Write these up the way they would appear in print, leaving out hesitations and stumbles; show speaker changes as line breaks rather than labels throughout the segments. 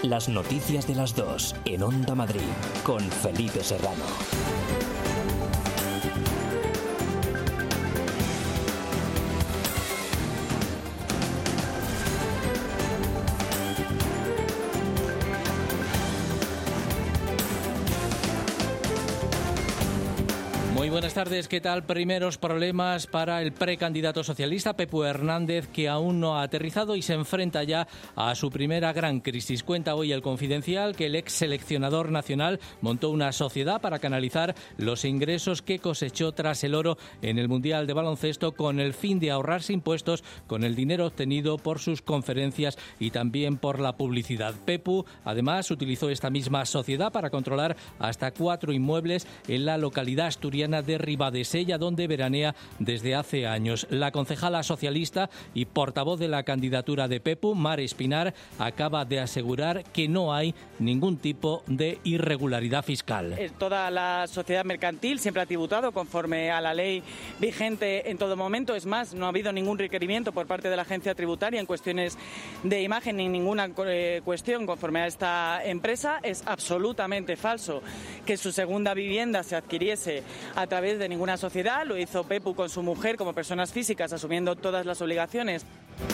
Las noticias de las 2 en Onda Madrid con Felipe Serrano.
Muy buenas tardes, ¿qué tal? Primeros problemas para el precandidato socialista Pepu Hernández, que aún no ha aterrizado y se enfrenta ya a su primera gran crisis. Cuenta hoy El Confidencial que el ex seleccionador nacional montó una sociedad para canalizar los ingresos que cosechó tras el oro en el Mundial de Baloncesto con el fin de ahorrarse impuestos con el dinero obtenido por sus conferencias y también por la publicidad. Pepu, además, utilizó esta misma sociedad para controlar hasta 4 inmuebles en la localidad asturiana de Ribadesella, donde veranea desde hace años. La concejala socialista y portavoz de la candidatura de Pepu, Mar Espinar, acaba de asegurar que no hay ningún tipo de irregularidad fiscal.
Toda la sociedad mercantil siempre ha tributado conforme a la ley vigente en todo momento. Es más, no ha habido ningún requerimiento por parte de la agencia tributaria en cuestiones de imagen ni ninguna cuestión conforme a esta empresa. Es absolutamente falso que su segunda vivienda se adquiriese a través de ninguna sociedad. Lo hizo Pepu con su mujer como personas físicas, asumiendo todas las obligaciones.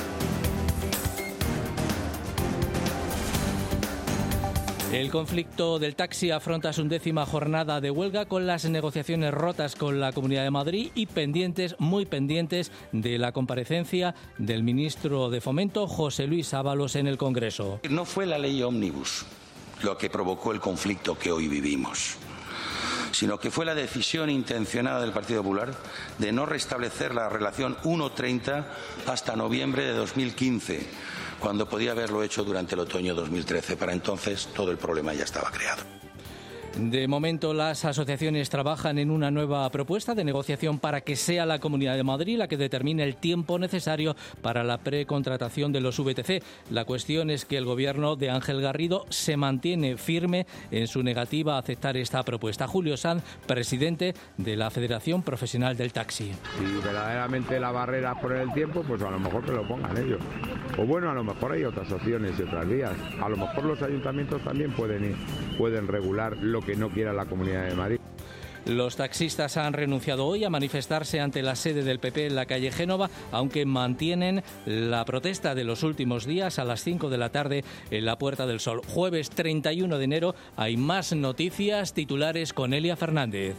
El conflicto del taxi afronta su 10ª jornada de huelga con las negociaciones rotas con la Comunidad de Madrid y pendientes, muy pendientes, de la comparecencia del ministro de Fomento, José Luis Ábalos, en el Congreso.
No fue la ley Ómnibus lo que provocó el conflicto que hoy vivimos, sino que fue la decisión intencionada del Partido Popular de no restablecer la relación 1.30 hasta noviembre de 2015, cuando podía haberlo hecho durante el otoño de 2013. Para entonces todo el problema ya estaba creado.
De momento, las asociaciones trabajan en una nueva propuesta de negociación para que sea la Comunidad de Madrid la que determine el tiempo necesario para la precontratación de los VTC. La cuestión es que el gobierno de Ángel Garrido se mantiene firme en su negativa a aceptar esta propuesta. Julio Sanz, presidente de la Federación Profesional del Taxi.
Si verdaderamente la barrera por el tiempo, pues a lo mejor que lo pongan ellos. O bueno, a lo mejor hay otras opciones y otras vías. A lo mejor los ayuntamientos también pueden regular lo que no quiera la Comunidad de Madrid.
Los taxistas han renunciado hoy a manifestarse ante la sede del PP en la calle Génova, aunque mantienen la protesta de los últimos días a las 5 de la tarde en la Puerta del Sol. Jueves 31 de enero hay más noticias, titulares con Elia Fernández.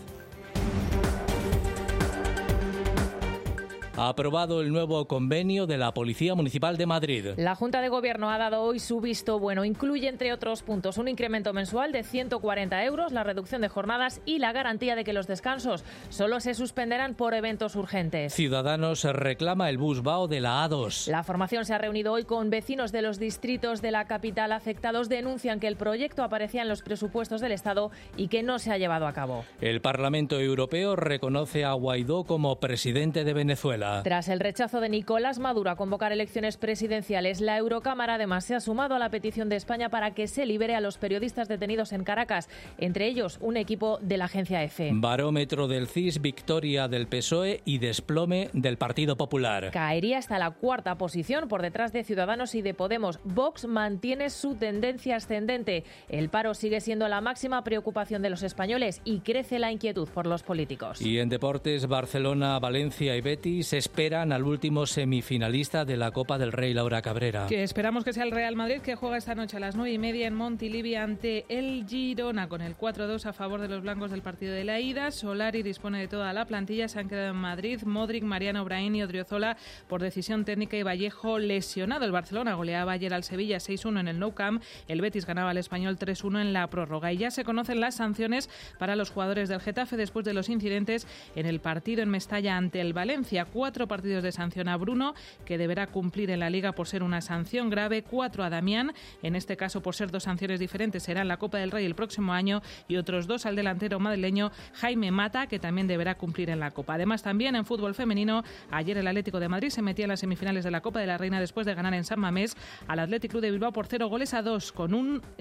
Ha aprobado el nuevo convenio de la Policía Municipal de Madrid.
La Junta de Gobierno ha dado hoy su visto bueno. Incluye, entre otros puntos, un incremento mensual de 140 euros, la reducción de jornadas y la garantía de que los descansos solo se suspenderán por eventos urgentes.
Ciudadanos reclama el bus VAO de la A2.
La formación se ha reunido hoy con vecinos de los distritos de la capital afectados. Denuncian que el proyecto aparecía en los presupuestos del Estado y que no se ha llevado a cabo.
El Parlamento Europeo reconoce a Guaidó como presidente de Venezuela.
Tras el rechazo de Nicolás Maduro a convocar elecciones presidenciales, la Eurocámara además se ha sumado a la petición de España para que se libere a los periodistas detenidos en Caracas, entre ellos un equipo de la agencia EFE.
Barómetro del CIS, victoria del PSOE y desplome del Partido Popular.
Caería hasta la 4ª posición por detrás de Ciudadanos y de Podemos. Vox mantiene su tendencia ascendente. El paro sigue siendo la máxima preocupación de los españoles y crece la inquietud por los políticos.
Y en deportes, Barcelona, Valencia y Betis esperan al último semifinalista de la Copa del Rey, Laura Cabrera.
Que esperamos que sea el Real Madrid, que juega esta noche a las 9:30 en Montilivi ante el Girona, con el 4-2 a favor de los blancos del partido de la ida. Solari dispone de toda la plantilla, se han quedado en Madrid Modric, Mariano, Brahim y Odriozola por decisión técnica y Vallejo lesionado. El Barcelona goleaba ayer al Sevilla 6-1 en el Nou Camp, el Betis ganaba al Español 3-1 en la prórroga. Y ya se conocen las sanciones para los jugadores del Getafe después de los incidentes en el partido en Mestalla ante el Valencia. 4 partidos de sanción a Bruno, que deberá cumplir en la Liga por ser una sanción grave, 4 a Damián, en este caso por ser 2 sanciones diferentes, será en la Copa del Rey el próximo año, y otros 2 al delantero madrileño Jaime Mata, que también deberá cumplir en la Copa. Además, también en fútbol femenino, ayer el Atlético de Madrid se metía en las semifinales de la Copa de la Reina después de ganar en San Mamés al Athletic Club de Bilbao por 0-2, con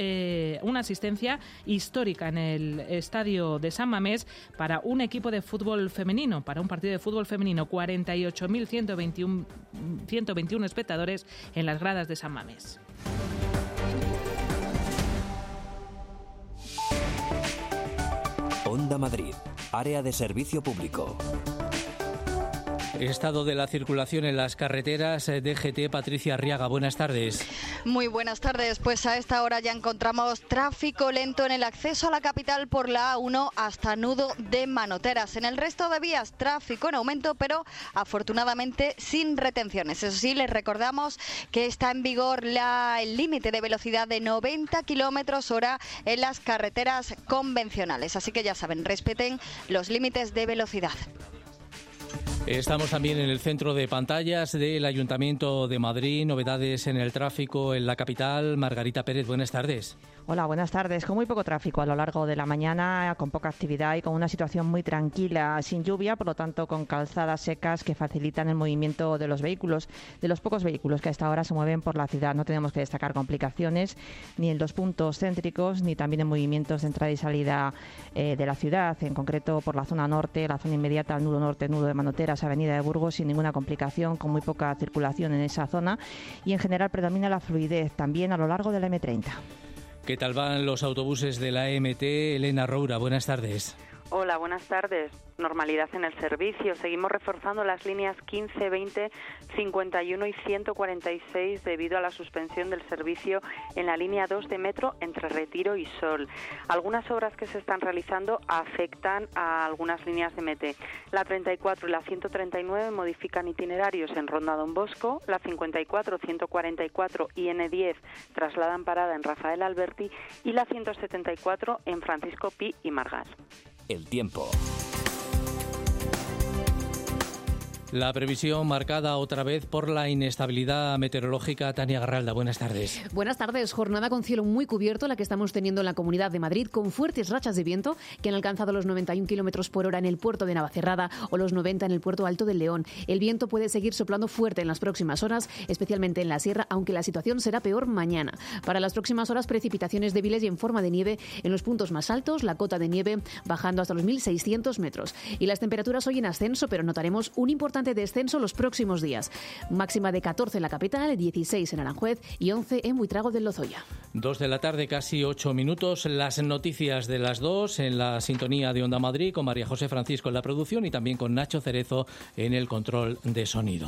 una asistencia histórica en el estadio de San Mamés para un equipo de fútbol femenino, para un partido de fútbol femenino, 48.121 espectadores en las gradas de San Mamés.
Onda Madrid, área de servicio público.
Estado de la circulación en las carreteras. DGT, Patricia Arriaga, buenas tardes.
Muy buenas tardes. Pues a esta hora ya encontramos tráfico lento en el acceso a la capital por la A1 hasta Nudo de Manoteras. En el resto de vías, tráfico en aumento, pero afortunadamente sin retenciones. Eso sí, les recordamos que está en vigor el límite de velocidad de 90 km/h en las carreteras convencionales. Así que ya saben, respeten los límites de velocidad.
Estamos también en el centro de pantallas del Ayuntamiento de Madrid. Novedades en el tráfico en la capital. Margarita Pérez, buenas tardes.
Hola, buenas tardes. Con muy poco tráfico a lo largo de la mañana, con poca actividad y con una situación muy tranquila, sin lluvia, por lo tanto con calzadas secas que facilitan el movimiento de los vehículos, de los pocos vehículos que a esta hora se mueven por la ciudad. No tenemos que destacar complicaciones ni en los puntos céntricos ni también en movimientos de entrada y salida de la ciudad, en concreto por la zona norte, la zona inmediata al nudo norte, nudo de Manoteras, avenida de Burgos, sin ninguna complicación, con muy poca circulación en esa zona y en general predomina la fluidez también a lo largo de la M30.
¿Qué tal van los autobuses de la MT? Elena Roura, buenas tardes.
Hola, buenas tardes. Normalidad en el servicio. Seguimos reforzando las líneas 15, 20, 51 y 146 debido a la suspensión del servicio en la línea 2 de metro entre Retiro y Sol. Algunas obras que se están realizando afectan a algunas líneas de MT. La 34 y la 139 modifican itinerarios en Ronda Don Bosco. La 54, 144 y N10 trasladan parada en Rafael Alberti y la 174 en Francisco Pi y Margas.
El tiempo.
La previsión marcada otra vez por la inestabilidad meteorológica. Tania Garralda, buenas tardes.
Buenas tardes. Jornada con cielo muy cubierto, la que estamos teniendo en la Comunidad de Madrid, con fuertes rachas de viento que han alcanzado los 91 km/h en el puerto de Navacerrada o los 90 en el puerto Alto del León. El viento puede seguir soplando fuerte en las próximas horas, especialmente en la sierra, aunque la situación será peor mañana. Para las próximas horas, precipitaciones débiles y en forma de nieve en los puntos más altos, la cota de nieve bajando hasta los 1.600 metros. Y las temperaturas hoy en ascenso, pero notaremos un importante descenso los próximos días. Máxima de 14 en la capital, 16 en Aranjuez y 11 en Buitrago del Lozoya.
2 de la tarde, casi 8 minutos. Las noticias de las 2 en la sintonía de Onda Madrid, con María José Francisco en la producción y también con Nacho Cerezo en el control de sonido.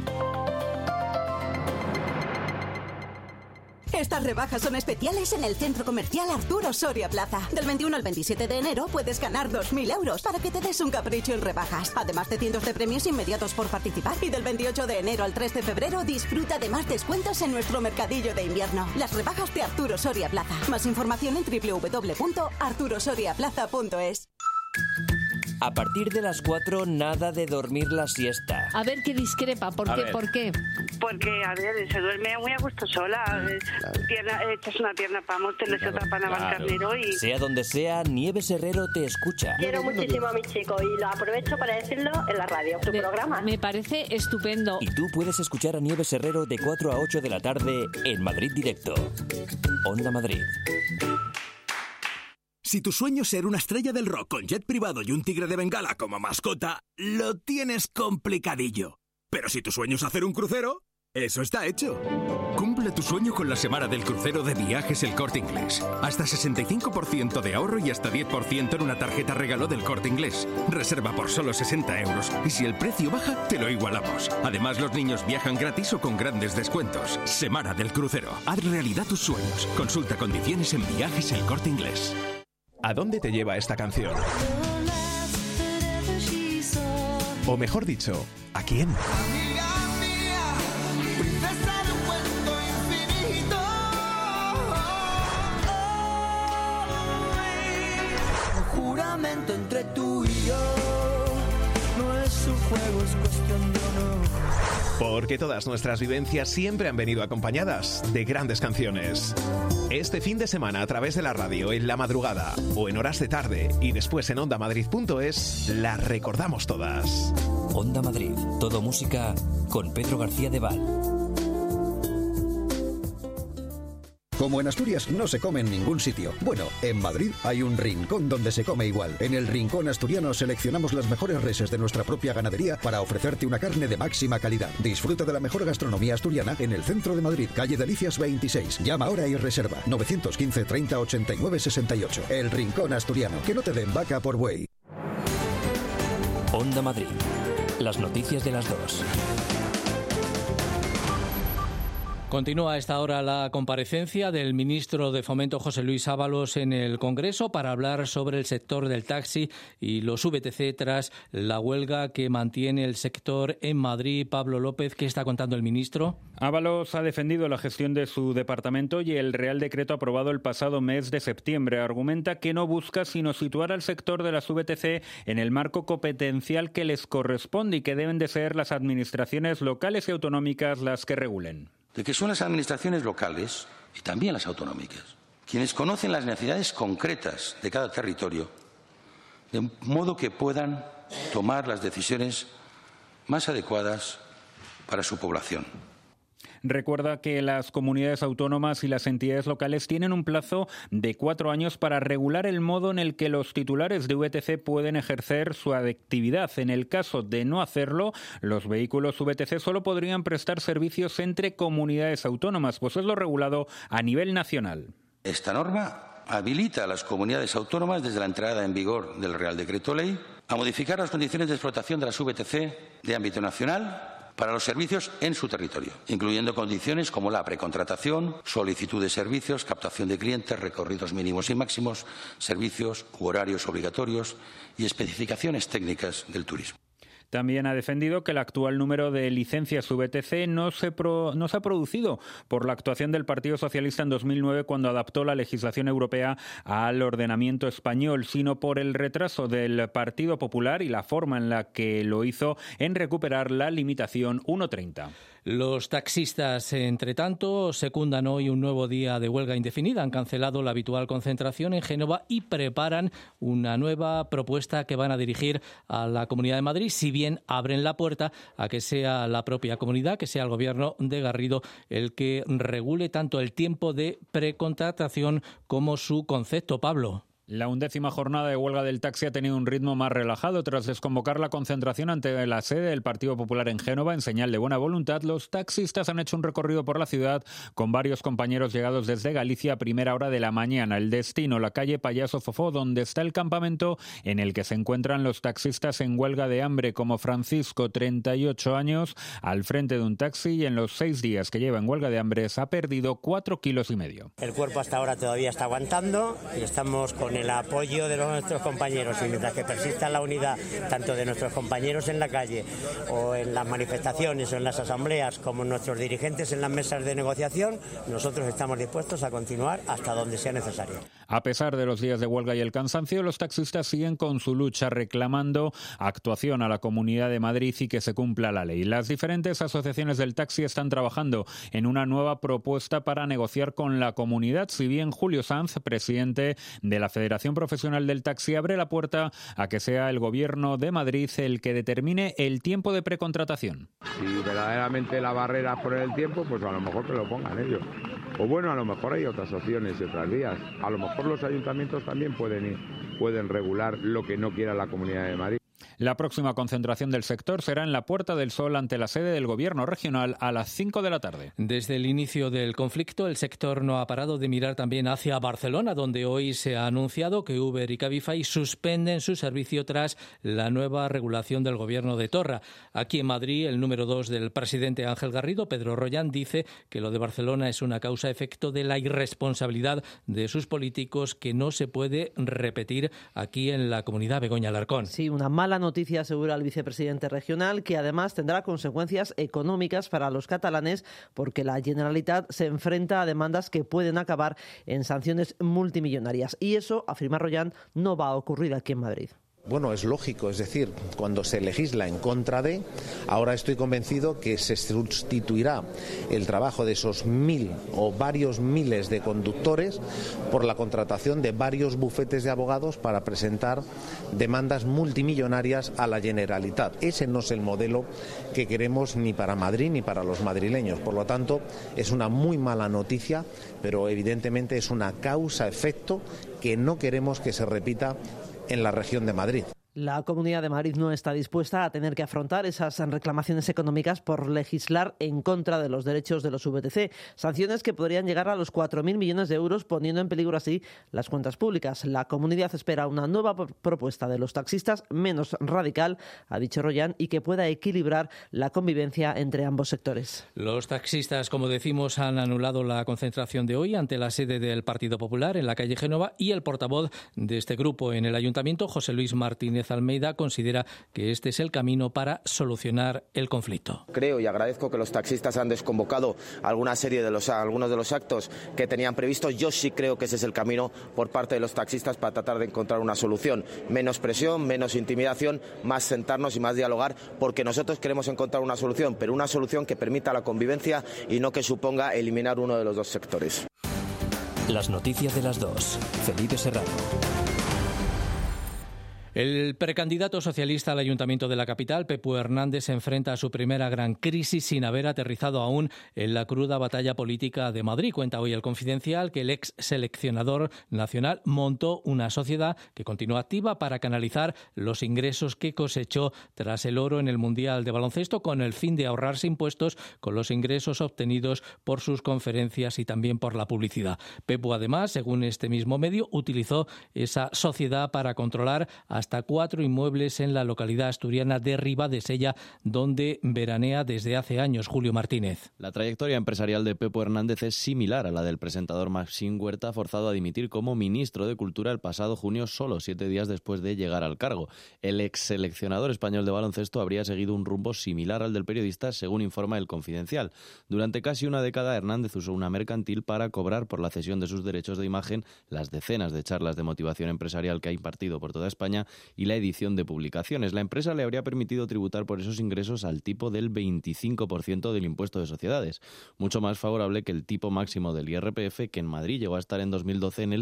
Estas rebajas son especiales en el Centro Comercial Arturo Soria Plaza. Del 21 al 27 de enero puedes ganar 2.000 euros para que te des un capricho en rebajas. Además de cientos de premios inmediatos por participar. Y del 28 de enero al 3 de febrero disfruta de más descuentos en nuestro mercadillo de invierno. Las rebajas de Arturo Soria Plaza. Más información en www.arturosoriaplaza.es.
A partir de las 4, nada de dormir la siesta.
A ver qué discrepa. ¿Por qué?
Porque, a ver, se duerme muy a gusto sola. Echas una pierna para Móstoles y otra para Navalcarnero y...
Sea donde sea, Nieves Herrero te escucha.
Quiero muchísimo a mi chico y lo aprovecho para decirlo en la radio, tu programa.
Me parece estupendo.
Y tú puedes escuchar a Nieves Herrero de 4 a 8 de la tarde en Madrid Directo. Onda Madrid.
Si tu sueño es ser una estrella del rock con jet privado y un tigre de Bengala como mascota, lo tienes complicadillo. Pero si tu sueño es hacer un crucero, eso está hecho. Cumple tu sueño con la semana del crucero de Viajes El Corte Inglés. Hasta 65% de ahorro y hasta 10% en una tarjeta regalo del Corte Inglés. Reserva por solo 60 euros y si el precio baja, te lo igualamos. Además, los niños viajan gratis o con grandes descuentos. Semana del crucero. Haz realidad tus sueños. Consulta condiciones en Viajes El Corte Inglés.
¿A dónde te lleva esta canción? O mejor dicho, ¿a quién?
Juramento entre tú y yo, no es un juego, es cuestión de honor.
Porque todas nuestras vivencias siempre han venido acompañadas de grandes canciones. Este fin de semana a través de la radio, en la madrugada o en horas de tarde y después en ondamadrid.es, las recordamos todas.
Onda Madrid, todo música con Pedro García de Val.
Como en Asturias no se come en ningún sitio. Bueno, en Madrid hay un rincón donde se come igual. En el Rincón Asturiano seleccionamos las mejores reses de nuestra propia ganadería para ofrecerte una carne de máxima calidad. Disfruta de la mejor gastronomía asturiana en el centro de Madrid, calle Delicias 26. Llama ahora y reserva 915 30 89 68. El Rincón Asturiano. Que no te den vaca por buey.
Onda Madrid. Las noticias de las 2.
Continúa a esta hora la comparecencia del ministro de Fomento, José Luis Ábalos, en el Congreso para hablar sobre el sector del taxi y los VTC tras la huelga que mantiene el sector en Madrid. Pablo López, ¿qué está contando el ministro?
Ábalos ha defendido la gestión de su departamento y el Real Decreto aprobado el pasado mes de septiembre. Argumenta que no busca sino situar al sector de las VTC en el marco competencial que les corresponde y que deben de ser las administraciones locales y autonómicas las que regulen.
De que son las administraciones locales y también las autonómicas quienes conocen las necesidades concretas de cada territorio, de modo que puedan tomar las decisiones más adecuadas para su población.
Recuerda que las comunidades autónomas y las entidades locales tienen un plazo de 4 años para regular el modo en el que los titulares de VTC pueden ejercer su actividad. En el caso de no hacerlo, los vehículos VTC solo podrían prestar servicios entre comunidades autónomas, pues es lo regulado a nivel nacional.
Esta norma habilita a las comunidades autónomas, desde la entrada en vigor del Real Decreto Ley, a modificar las condiciones de explotación de las VTC de ámbito nacional para los servicios en su territorio, incluyendo condiciones como la precontratación, solicitud de servicios, captación de clientes, recorridos mínimos y máximos, servicios u horarios obligatorios y especificaciones técnicas del turismo.
También ha defendido que el actual número de licencias VTC no se ha producido por la actuación del Partido Socialista en 2009 cuando adaptó la legislación europea al ordenamiento español, sino por el retraso del Partido Popular y la forma en la que lo hizo en recuperar la limitación 1.30.
Los taxistas, entre tanto, secundan hoy un nuevo día de huelga indefinida. Han cancelado la habitual concentración en Génova y preparan una nueva propuesta que van a dirigir a la Comunidad de Madrid, si bien abren la puerta a que sea la propia comunidad, que sea el gobierno de Garrido el que regule tanto el tiempo de precontratación como su concepto. Pablo.
La 11ª jornada de huelga del taxi ha tenido un ritmo más relajado. Tras desconvocar la concentración ante la sede del Partido Popular en Génova en señal de buena voluntad, los taxistas han hecho un recorrido por la ciudad con varios compañeros llegados desde Galicia a primera hora de la mañana. El destino, la calle Payaso Fofó, donde está el campamento en el que se encuentran los taxistas en huelga de hambre, como Francisco, 38 años, al frente de un taxi, y en los 6 días que lleva en huelga de hambre se ha perdido 4,5 kilos.
El cuerpo hasta ahora todavía está aguantando y estamos con el apoyo de nuestros compañeros, y mientras que persista la unidad tanto de nuestros compañeros en la calle o en las manifestaciones o en las asambleas como nuestros dirigentes en las mesas de negociación, nosotros estamos dispuestos a continuar hasta donde sea necesario.
A pesar de los días de huelga y el cansancio, los taxistas siguen con su lucha reclamando actuación a la Comunidad de Madrid y que se cumpla la ley. Las diferentes asociaciones del taxi están trabajando en una nueva propuesta para negociar con la comunidad, si bien Julio Sanz, presidente de la Federación Profesional del Taxi, abre la puerta a que sea el Gobierno de Madrid el que determine el tiempo de precontratación.
Si verdaderamente la barrera es poner el tiempo, pues a lo mejor que lo pongan ellos. O bueno, a lo mejor hay otras opciones y otras vías. A lo mejor los ayuntamientos también pueden regular lo que no quiera la Comunidad de Madrid.
La próxima concentración del sector será en la Puerta del Sol ante la sede del Gobierno regional a las 5 de la tarde.
Desde el inicio del conflicto, el sector no ha parado de mirar también hacia Barcelona, donde hoy se ha anunciado que Uber y Cabify suspenden su servicio tras la nueva regulación del Gobierno de Torra. Aquí en Madrid, el número 2 del presidente Ángel Garrido, Pedro Rollán, dice que lo de Barcelona es una causa-efecto de la irresponsabilidad de sus políticos que no se puede repetir aquí en la comunidad. Begoña Alarcón.
Sí, una mala noticia, asegura el vicepresidente regional, que además tendrá consecuencias económicas para los catalanes porque la Generalitat se enfrenta a demandas que pueden acabar en sanciones multimillonarias. Y eso, afirma Rollán, no va a ocurrir aquí en Madrid.
Bueno, es lógico, es decir, cuando se legisla en contra de, ahora estoy convencido que se sustituirá el trabajo de esos 1.000 o varios miles de conductores por la contratación de varios bufetes de abogados para presentar demandas multimillonarias a la Generalitat. Ese no es el modelo que queremos ni para Madrid ni para los madrileños. Por lo tanto, es una muy mala noticia, pero evidentemente es una causa-efecto que no queremos que se repita en la región de Madrid.
La Comunidad de Madrid no está dispuesta a tener que afrontar esas reclamaciones económicas por legislar en contra de los derechos de los VTC, sanciones que podrían llegar a los 4.000 millones de euros, poniendo en peligro así las cuentas públicas. La comunidad espera una nueva propuesta de los taxistas menos radical, ha dicho Royan, y que pueda equilibrar la convivencia entre ambos sectores.
Los taxistas, como decimos, han anulado la concentración de hoy ante la sede del Partido Popular en la calle Génova, y el portavoz de este grupo en el Ayuntamiento, José Luis Martínez Almeida, considera que este es el camino para solucionar el conflicto.
Creo y agradezco que los taxistas han desconvocado algunos de los actos que tenían previstos. Yo sí creo que ese es el camino por parte de los taxistas para tratar de encontrar una solución. Menos presión, menos intimidación, más sentarnos y más dialogar, porque nosotros queremos encontrar una solución, pero una solución que permita la convivencia y no que suponga eliminar uno de los dos sectores.
Las noticias de las 2. Felipe Serrano.
El precandidato socialista al Ayuntamiento de la capital, Pepu Hernández, se enfrenta a su primera gran crisis sin haber aterrizado aún en la cruda batalla política de Madrid. Cuenta hoy El Confidencial que el ex seleccionador nacional montó una sociedad que continúa activa para canalizar los ingresos que cosechó tras el oro en el Mundial de Baloncesto, con el fin de ahorrarse impuestos con los ingresos obtenidos por sus conferencias y también por la publicidad. Pepu, además, según este mismo medio, utilizó esa sociedad para controlar hasta 4 inmuebles en la localidad asturiana de Ribadesella, donde veranea desde hace años. Julio Martínez.
La trayectoria empresarial de Pepu Hernández es similar a la del presentador Maxim Huerta, forzado a dimitir como ministro de Cultura el pasado junio, solo 7 días después de llegar al cargo. El ex seleccionador español de baloncesto habría seguido un rumbo similar al del periodista, según informa El Confidencial. Durante casi una década, Hernández usó una mercantil para cobrar por la cesión de sus derechos de imagen, las decenas de charlas de motivación empresarial que ha impartido por toda España y la edición de publicaciones. La empresa le habría permitido tributar por esos ingresos al tipo del 25% del impuesto de sociedades, mucho más favorable que el tipo máximo del IRPF, que en Madrid llegó a estar en 2012 en el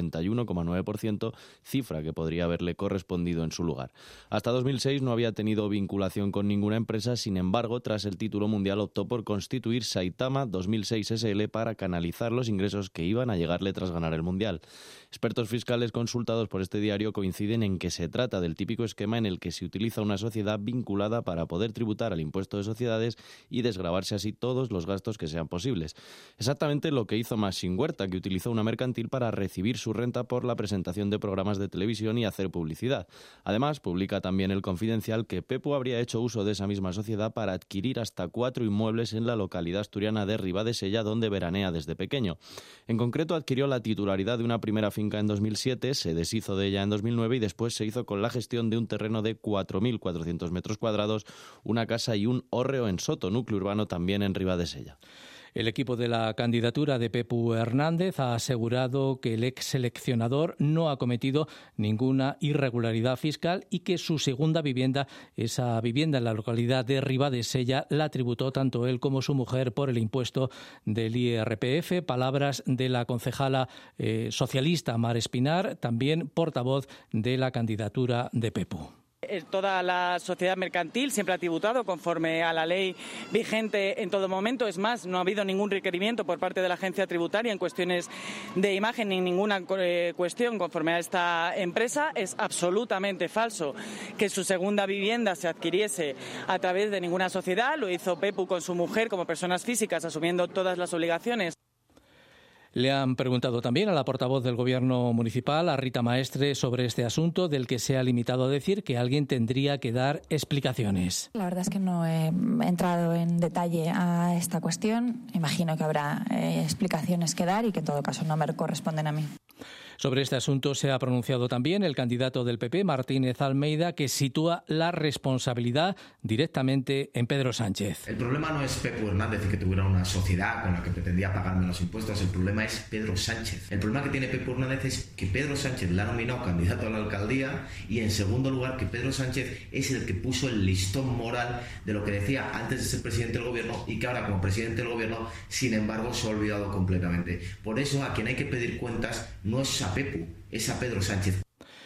51,9%, cifra que podría haberle correspondido en su lugar. Hasta 2006 no había tenido vinculación con ninguna empresa, sin embargo, tras el título mundial optó por constituir Saitama 2006 SL para canalizar los ingresos que iban a llegarle tras ganar el Mundial. Expertos fiscales consultados por este diario coinciden en que se trata del típico esquema en el que se utiliza una sociedad vinculada para poder tributar al impuesto de sociedades y desgravarse así todos los gastos que sean posibles. Exactamente lo que hizo Maxim Huerta, que utilizó una mercantil para recibir su renta por la presentación de programas de televisión y hacer publicidad. Además, publica también El Confidencial que Pepu habría hecho uso de esa misma sociedad para adquirir hasta 4 inmuebles en la localidad asturiana de Ribadesella, donde veranea desde pequeño. En concreto, adquirió la titularidad de una primera finca en 2007, se deshizo de ella en 2009 y después se hizo con la gestión de un terreno de 4.400 metros cuadrados, una casa y un hórreo en Soto, núcleo urbano también en Ribadesella.
El equipo de la candidatura de Pepu Hernández ha asegurado que el ex seleccionador no ha cometido ninguna irregularidad fiscal y que su segunda vivienda, esa vivienda en la localidad de Ribadesella, la tributó tanto él como su mujer por el impuesto del IRPF. Palabras de la concejala socialista Mar Espinar, también portavoz de la candidatura de Pepu.
Toda la sociedad mercantil siempre ha tributado conforme a la ley vigente en todo momento. Es más, no ha habido ningún requerimiento por parte de la agencia tributaria en cuestiones de imagen ni ninguna cuestión conforme a esta empresa. Es absolutamente falso que su segunda vivienda se adquiriese a través de ninguna sociedad. Lo hizo Pepu con su mujer como personas físicas, asumiendo todas las obligaciones.
Le han preguntado también a la portavoz del Gobierno municipal, a Rita Maestre, sobre este asunto, del que se ha limitado a decir que alguien tendría que dar explicaciones.
La verdad es que no he entrado en detalle a esta cuestión. Imagino que habrá explicaciones que dar y que en todo caso no me corresponden a mí.
Sobre este asunto se ha pronunciado también el candidato del PP, Martínez Almeida, que sitúa la responsabilidad directamente en Pedro Sánchez.
El problema no es Pepu Hernández y que tuviera una sociedad con la que pretendía pagar menos impuestos, el problema es Pedro Sánchez. El problema que tiene Pepu Hernández es que Pedro Sánchez le ha nominado candidato a la alcaldía y, en segundo lugar, que Pedro Sánchez es el que puso el listón moral de lo que decía antes de ser presidente del gobierno y que ahora, como presidente del gobierno, sin embargo, se ha olvidado completamente. Por eso, a quien hay que pedir cuentas no es a Pepu, es a Pedro Sánchez.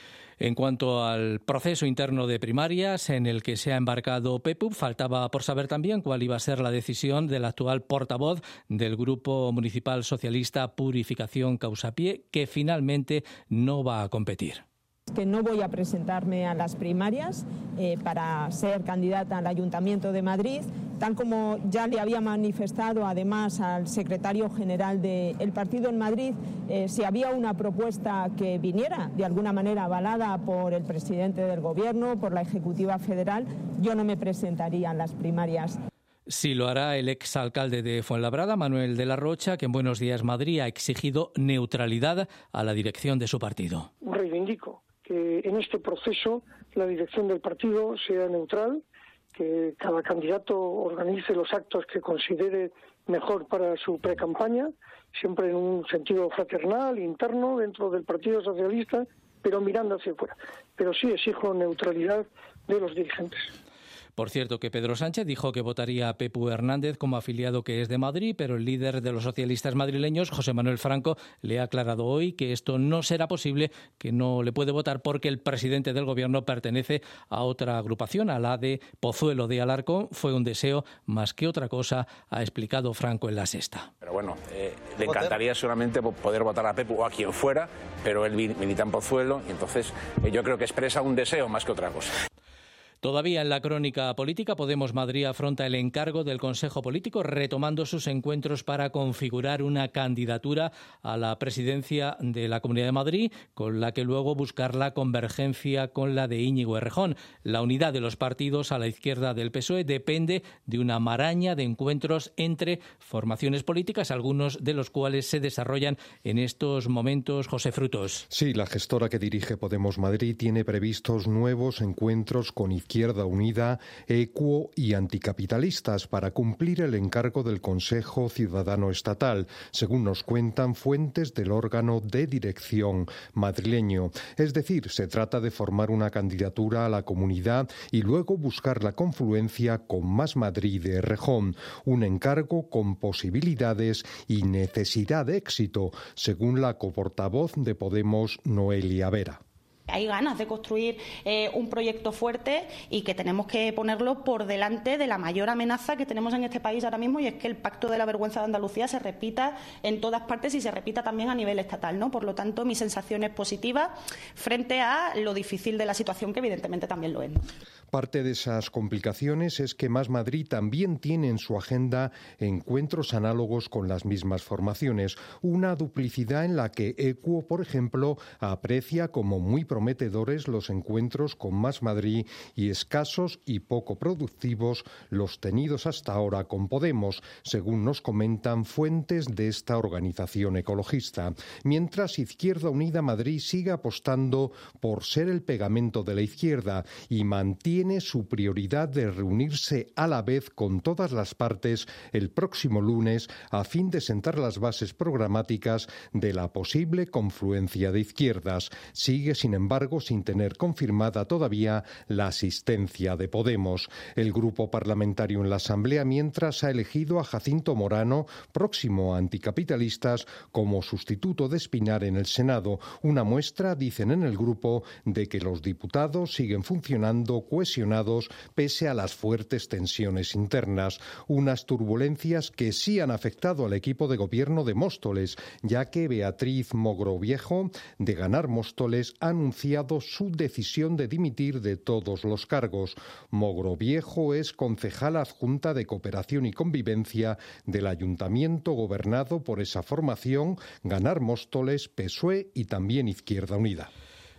En cuanto al proceso interno de primarias en el que se ha embarcado Pepu, faltaba por saber también cuál iba a ser la decisión del actual portavoz del Grupo Municipal Socialista Purificación Causapié, que finalmente no va a competir.
Que no voy a presentarme a las primarias para ser candidata al Ayuntamiento de Madrid, tal como ya le había manifestado además al secretario general del partido en Madrid. Si había una propuesta que viniera de alguna manera avalada por el presidente del Gobierno, por la Ejecutiva Federal, yo no me presentaría a las primarias.
Sí lo hará el exalcalde de Fuenlabrada, Manuel de la Rocha, que en Buenos Días Madrid ha exigido neutralidad a la dirección de su partido.
Reivindico que en este proceso la dirección del partido sea neutral, que cada candidato organice los actos que considere mejor para su precampaña, siempre en un sentido fraternal, interno, dentro del Partido Socialista, pero mirando hacia afuera. Pero sí exijo neutralidad de los dirigentes.
Por cierto, que Pedro Sánchez dijo que votaría a Pepu Hernández como afiliado que es de Madrid, pero el líder de los socialistas madrileños, José Manuel Franco, le ha aclarado hoy que esto no será posible, que no le puede votar porque el presidente del Gobierno pertenece a otra agrupación, a la de Pozuelo de Alarcón. Fue un deseo más que otra cosa, ha explicado Franco en La Sexta.
Pero bueno, le encantaría solamente poder votar a Pepu o a quien fuera, pero él milita en Pozuelo y entonces yo creo que expresa un deseo más que otra cosa.
Todavía en la crónica política, Podemos Madrid afronta el encargo del Consejo Político retomando sus encuentros para configurar una candidatura a la presidencia de la Comunidad de Madrid, con la que luego buscar la convergencia con la de Íñigo Errejón. La unidad de los partidos a la izquierda del PSOE depende de una maraña de encuentros entre formaciones políticas, algunos de los cuales se desarrollan en estos momentos. José Frutos.
Sí, la gestora que dirige Podemos Madrid tiene previstos nuevos encuentros con Izquierda Unida, Equo y anticapitalistas para cumplir el encargo del Consejo Ciudadano Estatal, según nos cuentan fuentes del órgano de dirección madrileño. Es decir, se trata de formar una candidatura a la comunidad y luego buscar la confluencia con Más Madrid de Errejón, un encargo con posibilidades y necesidad de éxito, según la coportavoz de Podemos, Noelia Vera.
Hay ganas de construir un proyecto fuerte y que tenemos que ponerlo por delante de la mayor amenaza que tenemos en este país ahora mismo, y es que el Pacto de la Vergüenza de Andalucía se repita en todas partes y se repita también a nivel estatal, ¿no? Por lo tanto, mi sensación es positiva frente a lo difícil de la situación, que evidentemente también lo es.
Parte de esas complicaciones es que Más Madrid también tiene en su agenda encuentros análogos con las mismas formaciones, una duplicidad en la que Equo, por ejemplo, aprecia como muy prometedores los encuentros con Más Madrid y escasos y poco productivos los tenidos hasta ahora con Podemos, según nos comentan fuentes de esta organización ecologista. Mientras Izquierda Unida Madrid sigue apostando por ser el pegamento de la izquierda y mantiene su prioridad de reunirse a la vez con todas las partes el próximo lunes a fin de sentar las bases programáticas de la posible confluencia de izquierdas. Sigue, sin embargo, sin tener confirmada todavía la asistencia de Podemos. El grupo parlamentario en la Asamblea, mientras, ha elegido a Jacinto Morano, próximo a Anticapitalistas, como sustituto de Espinar en el Senado. Una muestra, dicen en el grupo, de que los diputados siguen funcionando cohesionados pese a las fuertes tensiones internas. Unas turbulencias que sí han afectado al equipo de gobierno de Móstoles, ya que Beatriz Mogroviejo, de Ganar Móstoles, ha anunciado su decisión de dimitir de todos los cargos. Mogroviejo es concejala adjunta de Cooperación y Convivencia del ayuntamiento gobernado por esa formación, Ganar Móstoles, PSOE y también Izquierda Unida.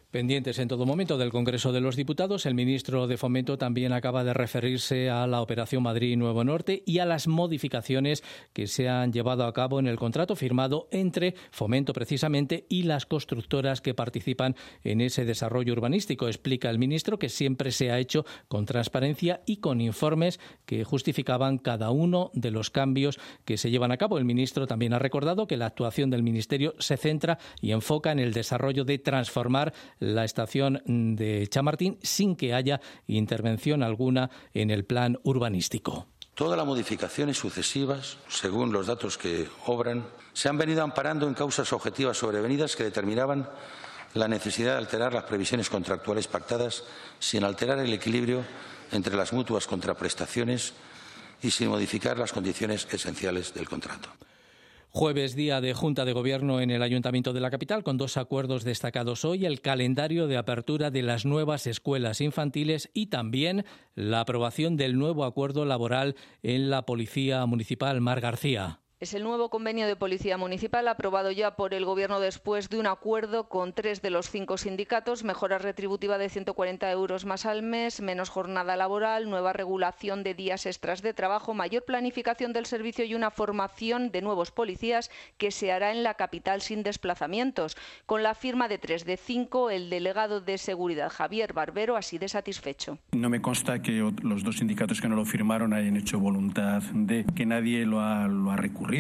Pendientes en todo momento del Congreso de los Diputados, el ministro de Fomento también acaba de referirse a la Operación Madrid Nuevo Norte y a las modificaciones que se han llevado a cabo en el contrato firmado entre Fomento precisamente y las constructoras que participan en ese desarrollo urbanístico. Explica el ministro que siempre se ha hecho con transparencia y con informes que justificaban cada uno de los cambios que se llevan a cabo. El ministro también ha recordado que la actuación del Ministerio se centra y enfoca en el desarrollo de transformar la estación de Chamartín sin que haya intervención alguna en el plan urbanístico.
Todas las modificaciones sucesivas, según los datos que obran, se han venido amparando en causas objetivas sobrevenidas que determinaban la necesidad de alterar las previsiones contractuales pactadas sin alterar el equilibrio entre las mutuas contraprestaciones y sin modificar las condiciones esenciales del contrato.
Jueves, día de Junta de Gobierno en el Ayuntamiento de la capital, con dos acuerdos destacados hoy: el calendario de apertura de las nuevas escuelas infantiles y también la aprobación del nuevo acuerdo laboral en la Policía Municipal. Mar García.
Es el nuevo convenio de Policía Municipal aprobado ya por el Gobierno después de un acuerdo con 3 de los 5 sindicatos: mejora retributiva de 140 euros más al mes, menos jornada laboral, nueva regulación de días extras de trabajo, mayor planificación del servicio y una formación de nuevos policías que se hará en la capital sin desplazamientos. Con la firma de 3 de 5, el delegado de Seguridad, Javier Barbero, así de satisfecho.
No me consta que los dos sindicatos que no lo firmaron hayan hecho voluntad de que nadie lo ha recurrido.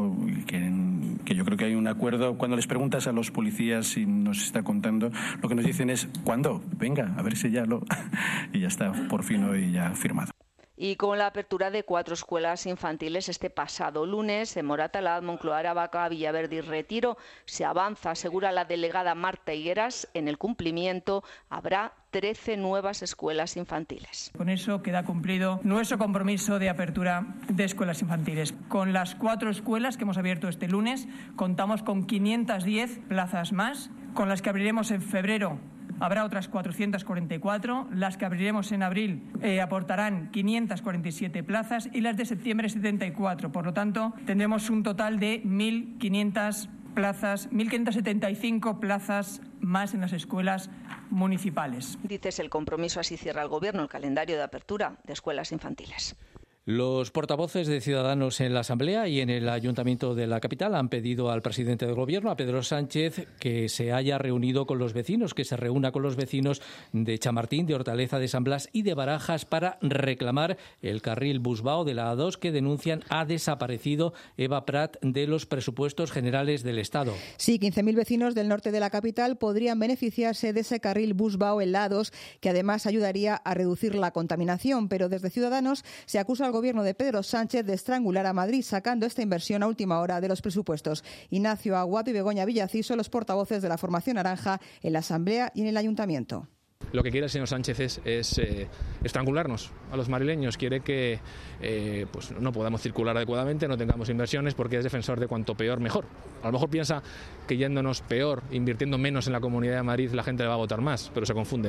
Que yo creo que hay un acuerdo. Cuando les preguntas a los policías si nos está contando, lo que nos dicen es ¿cuándo? Venga, a ver si ya lo... y ya está, por fin hoy ya firmado.
Y con la apertura de 4 escuelas infantiles este pasado lunes en Moratalaz, Moncloa, Aravaca, Villaverde y Retiro, se avanza, asegura la delegada Marta Higueras. En el cumplimiento habrá 13 nuevas escuelas infantiles.
Con eso queda cumplido nuestro compromiso de apertura de escuelas infantiles. Con las 4 escuelas que hemos abierto este lunes, contamos con 510 plazas más, con las que abriremos en febrero. Habrá otras 444, las que abriremos en abril aportarán 547 plazas y las de septiembre 74. Por lo tanto, tendremos un total de 1.500 plazas, 1.575 plazas más en las escuelas municipales.
Dices el compromiso, así cierra el Gobierno el calendario de apertura de escuelas infantiles.
Los portavoces de Ciudadanos en la Asamblea y en el Ayuntamiento de la capital han pedido al presidente del Gobierno, a Pedro Sánchez, que se haya reunido con los vecinos, que se reúna con los vecinos de Chamartín, de Hortaleza, de San Blas y de Barajas para reclamar el carril Busbao de la A2 que denuncian ha desaparecido Eva Prat de los presupuestos generales del Estado.
Sí, 15.000 vecinos del norte de la capital podrían beneficiarse de ese carril Busbao en la A2, que además ayudaría a reducir la contaminación, pero desde Ciudadanos se acusa al Gobierno de Pedro Sánchez de estrangular a Madrid sacando esta inversión a última hora de los presupuestos. Ignacio Aguado y Begoña Villacís son los portavoces de la formación naranja en la Asamblea y en el Ayuntamiento.
Lo que quiere el señor Sánchez es estrangularnos a los madrileños. Quiere que pues no podamos circular adecuadamente, no tengamos inversiones, porque es defensor de cuanto peor, mejor. A lo mejor piensa que yéndonos peor, invirtiendo menos en la Comunidad de Madrid, la gente le va a votar más, pero se confunde.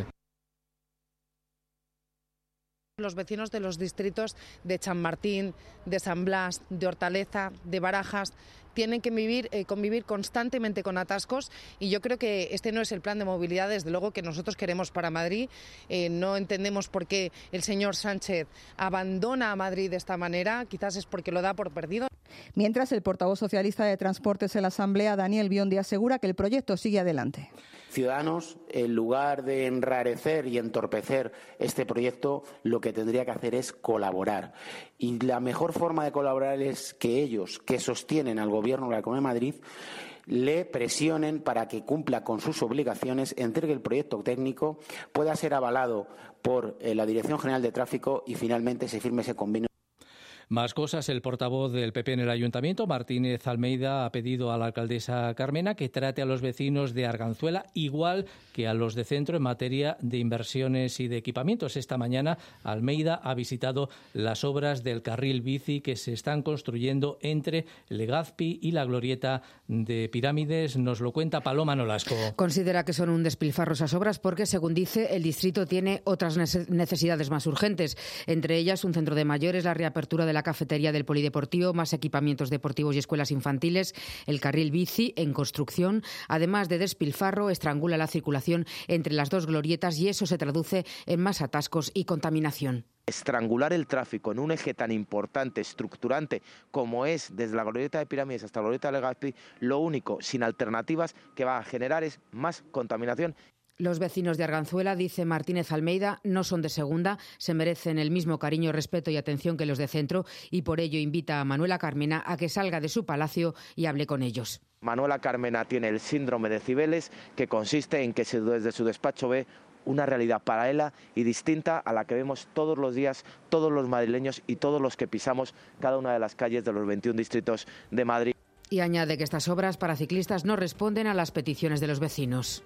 Los vecinos de los distritos de Chamartín, de San Blas, de Hortaleza, de Barajas tienen que convivir constantemente con atascos, y yo creo que este no es el plan de movilidad, desde luego, que nosotros queremos para Madrid. No entendemos por qué el señor Sánchez abandona a Madrid de esta manera, quizás es porque lo da por perdido.
Mientras, el portavoz socialista de Transportes en la Asamblea, Daniel Biondi, asegura que el proyecto sigue adelante.
Ciudadanos, en lugar de enrarecer y entorpecer este proyecto, lo que tendría que hacer es colaborar. Y la mejor forma de colaborar es que ellos, que sostienen al Gobierno de la Comunidad de Madrid, le presionen para que cumpla con sus obligaciones, entregue el proyecto técnico, pueda ser avalado por la Dirección General de Tráfico y finalmente se firme ese convenio.
Más cosas. El portavoz del PP en el Ayuntamiento, Martínez Almeida, ha pedido a la alcaldesa Carmena que trate a los vecinos de Arganzuela igual que a los de Centro en materia de inversiones y de equipamientos. Esta mañana Almeida ha visitado las obras del carril bici que se están construyendo entre Legazpi y la glorieta de Pirámides. Nos lo cuenta Paloma Nolasco.
Considera que son un despilfarro esas obras porque, según dice, el distrito tiene otras necesidades más urgentes, entre ellas un centro de mayores, la reapertura de la cafetería del polideportivo, más equipamientos deportivos y escuelas infantiles, el carril bici en construcción. Además de despilfarro, estrangula la circulación entre las dos glorietas y eso se traduce en más atascos y contaminación.
Estrangular el tráfico en un eje tan importante, estructurante, como es desde la glorieta de Pirámides hasta la glorieta de Legazpi, lo único, sin alternativas, que va a generar es más contaminación.
Los vecinos de Arganzuela, dice Martínez Almeida, no son de segunda, se merecen el mismo cariño, respeto y atención que los de centro y por ello invita a Manuela Carmena a que salga de su palacio y hable con ellos.
Manuela Carmena tiene el síndrome de Cibeles, que consiste en que desde su despacho ve una realidad paralela y distinta a la que vemos todos los días, todos los madrileños y todos los que pisamos cada una de las calles de los 21 distritos de Madrid.
Y añade que estas obras para ciclistas no responden a las peticiones de los vecinos.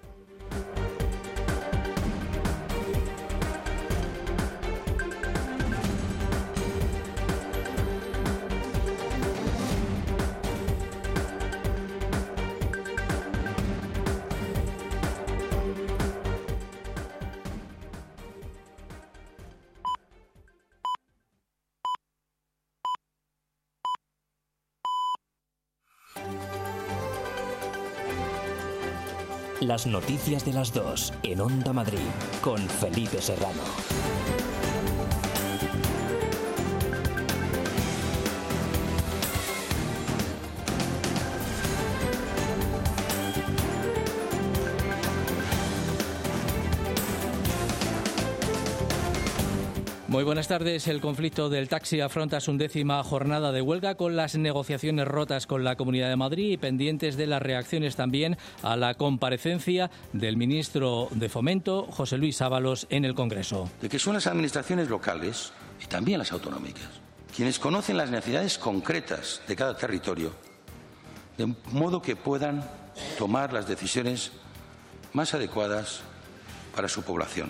Las noticias de las 2 en Onda Madrid con Felipe Serrano.
Muy buenas tardes. El conflicto del taxi afronta su 11ª jornada de huelga con las negociaciones rotas con la Comunidad de Madrid y pendientes de las reacciones también a la comparecencia del ministro de Fomento, José Luis Ábalos, en el Congreso.
De que son las administraciones locales y también las autonómicas quienes conocen las necesidades concretas de cada territorio, de modo que puedan tomar las decisiones más adecuadas para su población.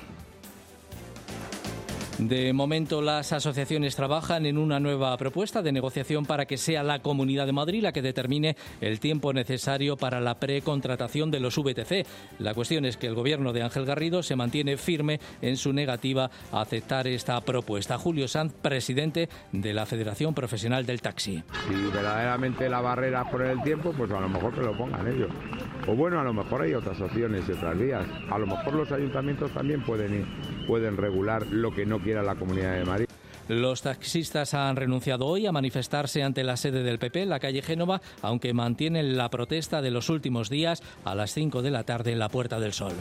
De momento, las asociaciones trabajan en una nueva propuesta de negociación para que sea la Comunidad de Madrid la que determine el tiempo necesario para la precontratación de los VTC. La cuestión es que el Gobierno de Ángel Garrido se mantiene firme en su negativa a aceptar esta propuesta. Julio Sanz, presidente de la Federación Profesional del Taxi.
Si verdaderamente la barrera es poner el tiempo, pues a lo mejor que lo pongan ellos. O bueno, a lo mejor hay otras opciones y otras vías. A lo mejor los ayuntamientos también pueden regular lo que no quiera la Comunidad de Madrid.
Los taxistas han renunciado hoy a manifestarse ante la sede del PP en la calle Génova, aunque mantienen la protesta de los últimos días a las 5 de la tarde en la Puerta del Sol.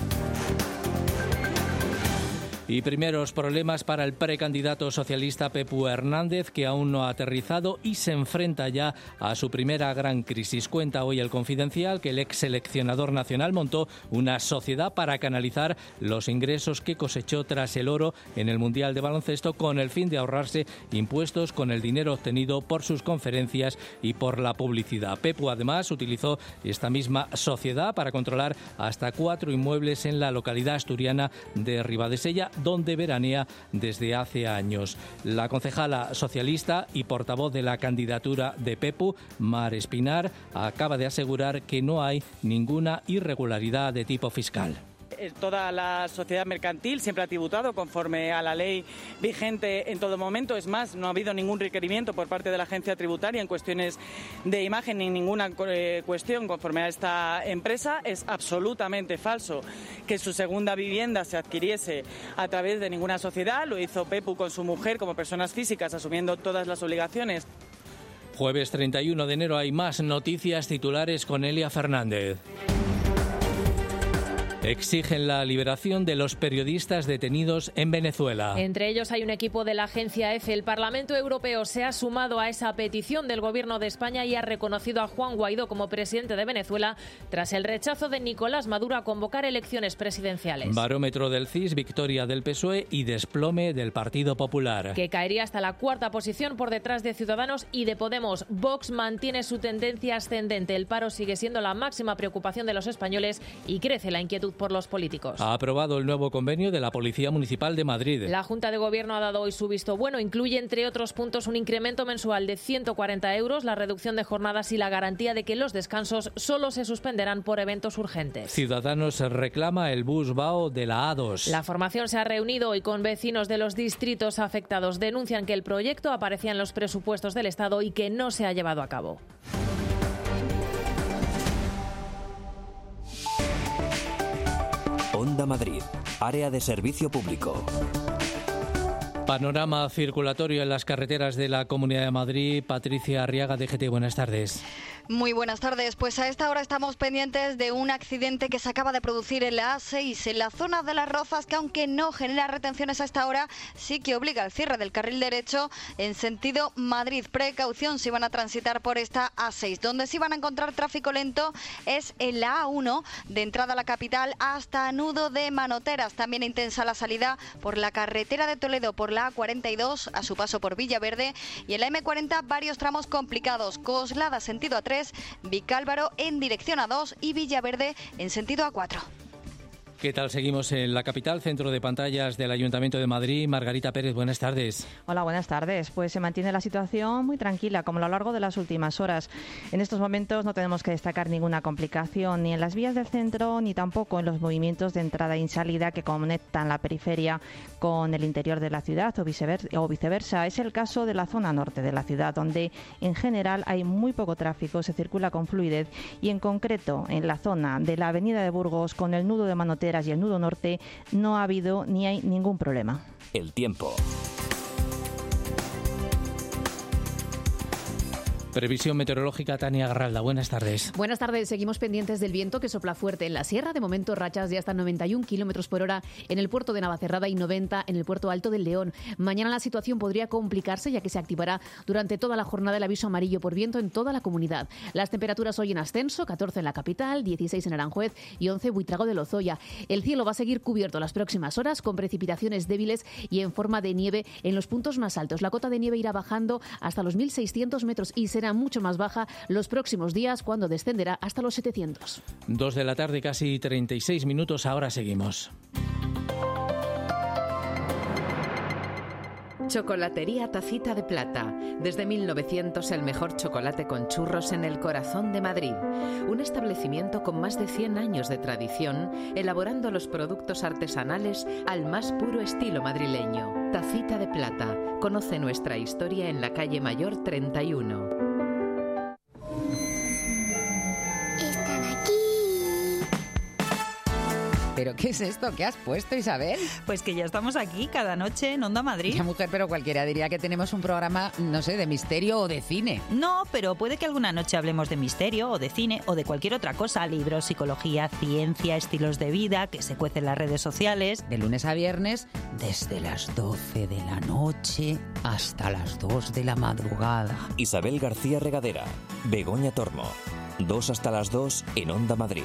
Y primeros problemas para el precandidato socialista Pepu Hernández, que aún no ha aterrizado y se enfrenta ya a su primera gran crisis. Cuenta hoy El Confidencial que el ex seleccionador nacional montó una sociedad para canalizar los ingresos que cosechó tras el oro en el Mundial de Baloncesto, con el fin de ahorrarse impuestos con el dinero obtenido por sus conferencias y por la publicidad. Pepu además utilizó esta misma sociedad para controlar hasta 4 inmuebles en la localidad asturiana de Ribadesella, donde veranea desde hace años. La concejala socialista y portavoz de la candidatura de Pepu, Mar Espinar, acaba de asegurar que no hay ninguna irregularidad de tipo fiscal.
Toda la sociedad mercantil siempre ha tributado conforme a la ley vigente en todo momento. Es más, no ha habido ningún requerimiento por parte de la agencia tributaria en cuestiones de imagen ni ninguna cuestión conforme a esta empresa. Es absolutamente falso que su segunda vivienda se adquiriese a través de ninguna sociedad. Lo hizo Pepu con su mujer como personas físicas, asumiendo todas las obligaciones.
Jueves 31 de enero hay más noticias titulares con Elia Fernández. Exigen la liberación de los periodistas detenidos en Venezuela.
Entre ellos hay un equipo de la agencia EFE. El Parlamento Europeo se ha sumado a esa petición del Gobierno de España y ha reconocido a Juan Guaidó como presidente de Venezuela tras el rechazo de Nicolás Maduro a convocar elecciones presidenciales.
Barómetro del CIS, victoria del PSOE y desplome del Partido Popular,
que caería hasta la 4ª posición por detrás de Ciudadanos y de Podemos. Vox mantiene su tendencia ascendente. El paro sigue siendo la máxima preocupación de los españoles y crece la inquietud salud por los políticos.
Ha aprobado el nuevo convenio de la Policía Municipal de Madrid.
La Junta de Gobierno ha dado hoy su visto bueno. Incluye, entre otros puntos, un incremento mensual de 140 euros, la reducción de jornadas y la garantía de que los descansos solo se suspenderán por eventos urgentes.
Ciudadanos reclama el bus BAO de la A2.
La formación se ha reunido hoy con vecinos de los distritos afectados. Denuncian que el proyecto aparecía en los presupuestos del Estado y que no se ha llevado a cabo.
Onda Madrid, área de servicio público.
Panorama circulatorio en las carreteras de la Comunidad de Madrid. Patricia Arriaga, DGT, buenas tardes.
Muy buenas tardes. Pues a esta hora estamos pendientes de un accidente que se acaba de producir en la A6, en la zona de Las Rozas, que aunque no genera retenciones a esta hora, sí que obliga al cierre del carril derecho en sentido Madrid. Precaución si van a transitar por esta A6. Donde sí van a encontrar tráfico lento es en la A1, de entrada a la capital hasta Nudo de Manoteras. También intensa la salida por la carretera de Toledo, por la A42, a su paso por Villaverde, y en la M40 varios tramos complicados. Coslada sentido A3, Vicálvaro en dirección A2 y Villaverde en sentido A4.
¿Qué tal? Seguimos en la capital, centro de pantallas del Ayuntamiento de Madrid. Margarita Pérez, buenas tardes.
Hola, buenas tardes. Pues se mantiene la situación muy tranquila, como a lo largo de las últimas horas. En estos momentos no tenemos que destacar ninguna complicación, ni en las vías del centro, ni tampoco en los movimientos de entrada y salida que conectan la periferia con el interior de la ciudad o viceversa. Es el caso de la zona norte de la ciudad, donde en general hay muy poco tráfico, se circula con fluidez, y en concreto en la zona de la avenida de Burgos con el nudo de Manoteras y el nudo norte no ha habido ni hay ningún problema.
El tiempo.
Previsión meteorológica, Tania Garralda. Buenas tardes.
Buenas tardes. Seguimos pendientes del viento que sopla fuerte en la sierra. De momento, rachas de hasta 91 kilómetros por hora en el puerto de Navacerrada y 90 en el puerto Alto del León. Mañana la situación podría complicarse, ya que se activará durante toda la jornada el aviso amarillo por viento en toda la comunidad. Las temperaturas hoy en ascenso: 14 en la capital, 16 en Aranjuez y 11 en Buitrago de Lozoya. El cielo va a seguir cubierto las próximas horas, con precipitaciones débiles y en forma de nieve en los puntos más altos. La cota de nieve irá bajando hasta los 1.600 metros y será mucho más baja los próximos días, cuando descenderá hasta los 700.
2 de la tarde, casi 36 minutos. Ahora seguimos.
Chocolatería Tacita de Plata. Desde 1900 el mejor chocolate con churros en el corazón de Madrid. Un establecimiento con más de 100 años de tradición, elaborando los productos artesanales al más puro estilo madrileño. Tacita de Plata. Conoce nuestra historia en la calle Mayor 31.
¿Pero qué es esto? ¿Qué has puesto, Isabel?
Pues que ya estamos aquí cada noche en Onda Madrid.
Ya, mujer, pero cualquiera diría que tenemos un programa, no sé, de misterio o de cine.
No, pero puede que alguna noche hablemos de misterio o de cine o de cualquier otra cosa. Libros, psicología, ciencia, estilos de vida, que se cuece en las redes sociales.
De lunes a viernes, desde las 12 de la noche hasta las 2 de la madrugada.
Isabel García Regadera, Begoña Tormo. 2 hasta las 2 en Onda Madrid.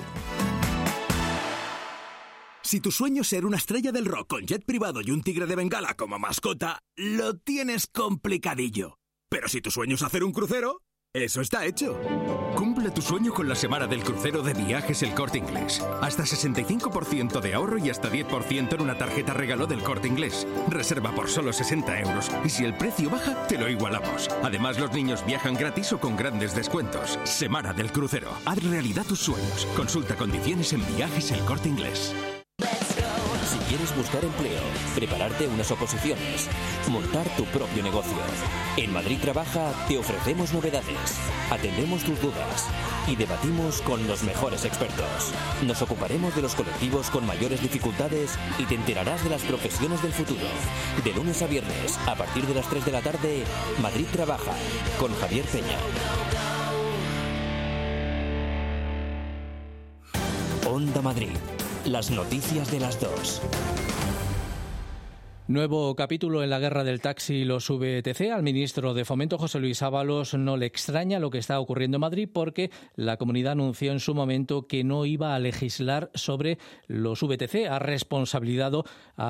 Si tu sueño es ser una estrella del rock con jet privado y un tigre de Bengala como mascota, lo tienes complicadillo. Pero si tu sueño es hacer un crucero, eso está hecho. Cumple tu sueño con la semana del crucero de Viajes El Corte Inglés. Hasta 65% de ahorro y hasta 10% en una tarjeta regalo del Corte Inglés. Reserva por solo 60 euros. Y si el precio baja, te lo igualamos. Además, los niños viajan gratis o con grandes descuentos. Semana del crucero. Haz realidad tus sueños. Consulta condiciones en Viajes El Corte Inglés.
Si quieres buscar empleo, prepararte unas oposiciones, montar tu propio negocio. En Madrid Trabaja te ofrecemos novedades, atendemos tus dudas y debatimos con los mejores expertos. Nos ocuparemos de los colectivos con mayores dificultades y te enterarás de las profesiones del futuro. De lunes a viernes, a partir de las 3 de la tarde, Madrid Trabaja, con Javier Peña. Onda Madrid. Las noticias de las 2.
Nuevo capítulo en la guerra del taxi y los VTC. Al ministro de Fomento, José Luis Ábalos, no le extraña lo que está ocurriendo en Madrid porque la comunidad anunció en su momento que no iba a legislar sobre los VTC. Ha responsabilizado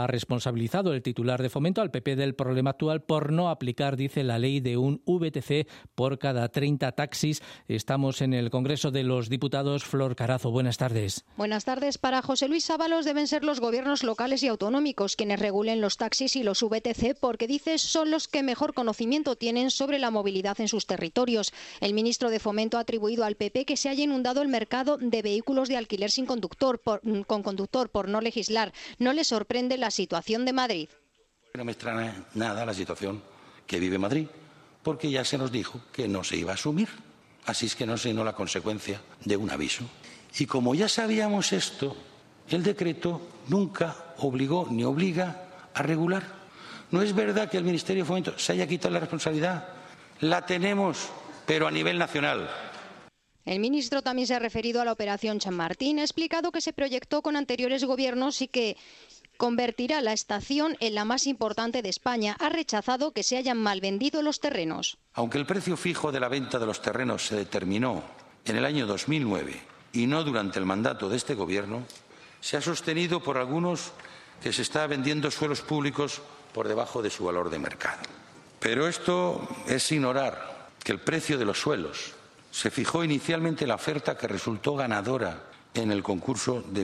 el titular de Fomento al PP del problema actual por no aplicar, dice, la ley de un VTC por cada 30 taxis. Estamos en el Congreso de los Diputados. Flor Carazo, buenas tardes.
Buenas tardes. Para José Luis Ábalos deben ser los gobiernos locales y autonómicos quienes regulen los taxis y los VTC porque, dice, son los que mejor conocimiento tienen sobre la movilidad en sus territorios. El ministro de Fomento ha atribuido al PP que se haya inundado el mercado de vehículos de alquiler sin conductor con conductor por no legislar. No le sorprende la situación de Madrid.
No me extraña nada la situación que vive Madrid, porque ya se nos dijo que no se iba a asumir. Así es que no sino la consecuencia de un aviso. Y como ya sabíamos esto, el decreto nunca obligó ni obliga a regular. No es verdad que el Ministerio de Fomento se haya quitado la responsabilidad. La tenemos, pero a nivel nacional.
El ministro también se ha referido a la operación Chamartín. Ha explicado que se proyectó con anteriores gobiernos y que convertirá la estación en la más importante de España. Ha rechazado que se hayan mal vendido los terrenos.
Aunque el precio fijo de la venta de los terrenos se determinó en el año 2009 y no durante el mandato de este gobierno, se ha sostenido por algunos que se está vendiendo suelos públicos por debajo de su valor de mercado. Pero esto es ignorar que el precio de los suelos se fijó inicialmente en la oferta que resultó ganadora en el concurso de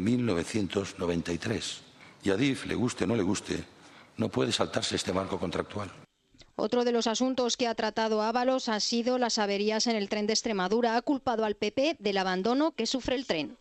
1993. Y a DIF, le guste o no le guste, no puede saltarse este marco contractual.
Otro de los asuntos que ha tratado Ábalos ha sido las averías en el tren de Extremadura. Ha culpado al PP del abandono que sufre el tren.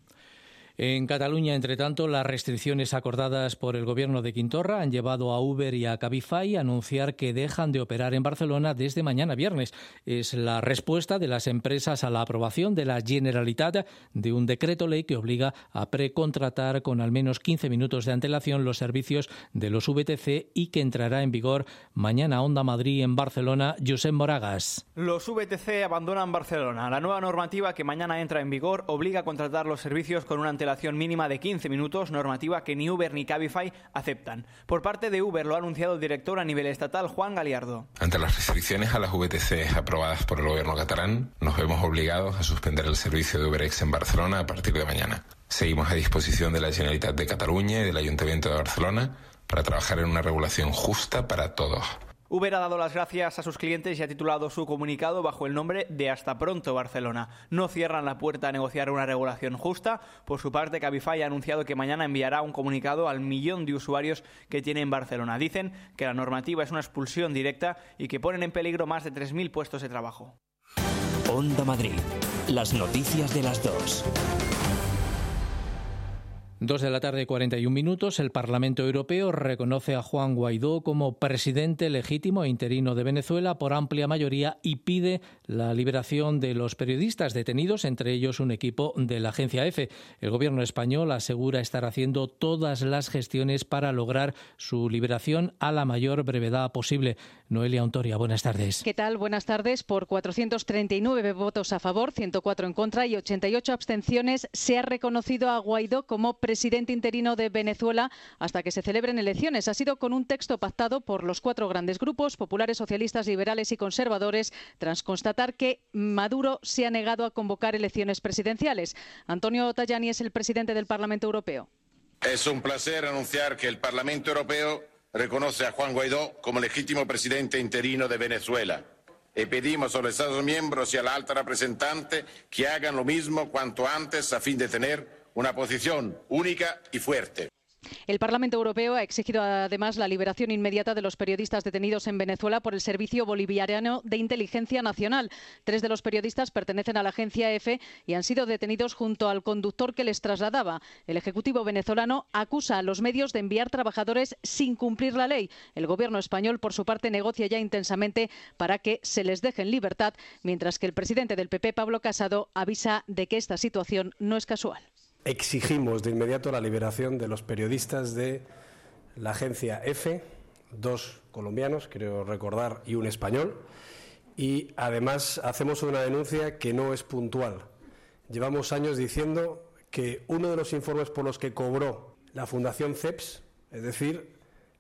En Cataluña, entre tanto, las restricciones acordadas por el gobierno de Quintorra han llevado a Uber y a Cabify a anunciar que dejan de operar en Barcelona desde mañana viernes. Es la respuesta de las empresas a la aprobación de la Generalitat de un decreto ley que obliga a precontratar con al menos 15 minutos de antelación los servicios de los VTC y que entrará en vigor mañana. Onda Madrid en Barcelona, Josep Moragas.
Los VTC abandonan Barcelona. La nueva normativa que mañana entra en vigor obliga a contratar los servicios con una antelación mínima de 15 minutos, normativa que ni Uber ni Cabify aceptan. Por parte de Uber lo ha anunciado el director a nivel estatal, Juan Galiardo.
Ante las restricciones a las VTC aprobadas por el gobierno catalán, nos vemos obligados a suspender el servicio de UberX en Barcelona a partir de mañana. Seguimos a disposición de la Generalitat de Cataluña y del Ayuntamiento de Barcelona para trabajar en una regulación justa para todos.
Uber ha dado las gracias a sus clientes y ha titulado su comunicado bajo el nombre de Hasta pronto Barcelona. No cierran la puerta a negociar una regulación justa. Por su parte, Cabify ha anunciado que mañana enviará un comunicado al 1 millón de usuarios que tiene en Barcelona. Dicen que la normativa es una expulsión directa y que ponen en peligro más de 3.000 puestos de trabajo.
Onda Madrid. Las noticias de las 2.
2 de la tarde, 41 minutos. El Parlamento Europeo reconoce a Juan Guaidó como presidente legítimo e interino de Venezuela por amplia mayoría y pide la liberación de los periodistas detenidos, entre ellos un equipo de la agencia EFE. El gobierno español asegura estar haciendo todas las gestiones para lograr su liberación a la mayor brevedad posible. Noelia Ontoria, buenas tardes.
¿Qué tal? Buenas tardes. Por 439 votos a favor, 104 en contra y 88 abstenciones, se ha reconocido a Guaidó como presidente interino de Venezuela hasta que se celebren elecciones. Ha sido con un texto pactado por los 4 grandes grupos, populares, socialistas, liberales y conservadores, tras constatar que Maduro se ha negado a convocar elecciones presidenciales. Antonio Tajani es el presidente del Parlamento Europeo.
Es un placer anunciar que el Parlamento Europeo reconoce a Juan Guaidó como legítimo presidente interino de Venezuela. Y pedimos a los Estados miembros y a la alta representante que hagan lo mismo cuanto antes a fin de tener una posición única y fuerte.
El Parlamento Europeo ha exigido además la liberación inmediata de los periodistas detenidos en Venezuela por el Servicio Bolivariano de Inteligencia Nacional. 3 de los periodistas pertenecen a la agencia EFE y han sido detenidos junto al conductor que les trasladaba. El Ejecutivo venezolano acusa a los medios de enviar trabajadores sin cumplir la ley. El Gobierno español, por su parte, negocia ya intensamente para que se les deje en libertad, mientras que el presidente del PP, Pablo Casado, avisa de que esta situación no es casual.
Exigimos de inmediato la liberación de los periodistas de la agencia EFE, 2 colombianos, creo recordar, y un español. Y además hacemos una denuncia que no es puntual. Llevamos años diciendo que uno de los informes por los que cobró la Fundación CEPS, es decir,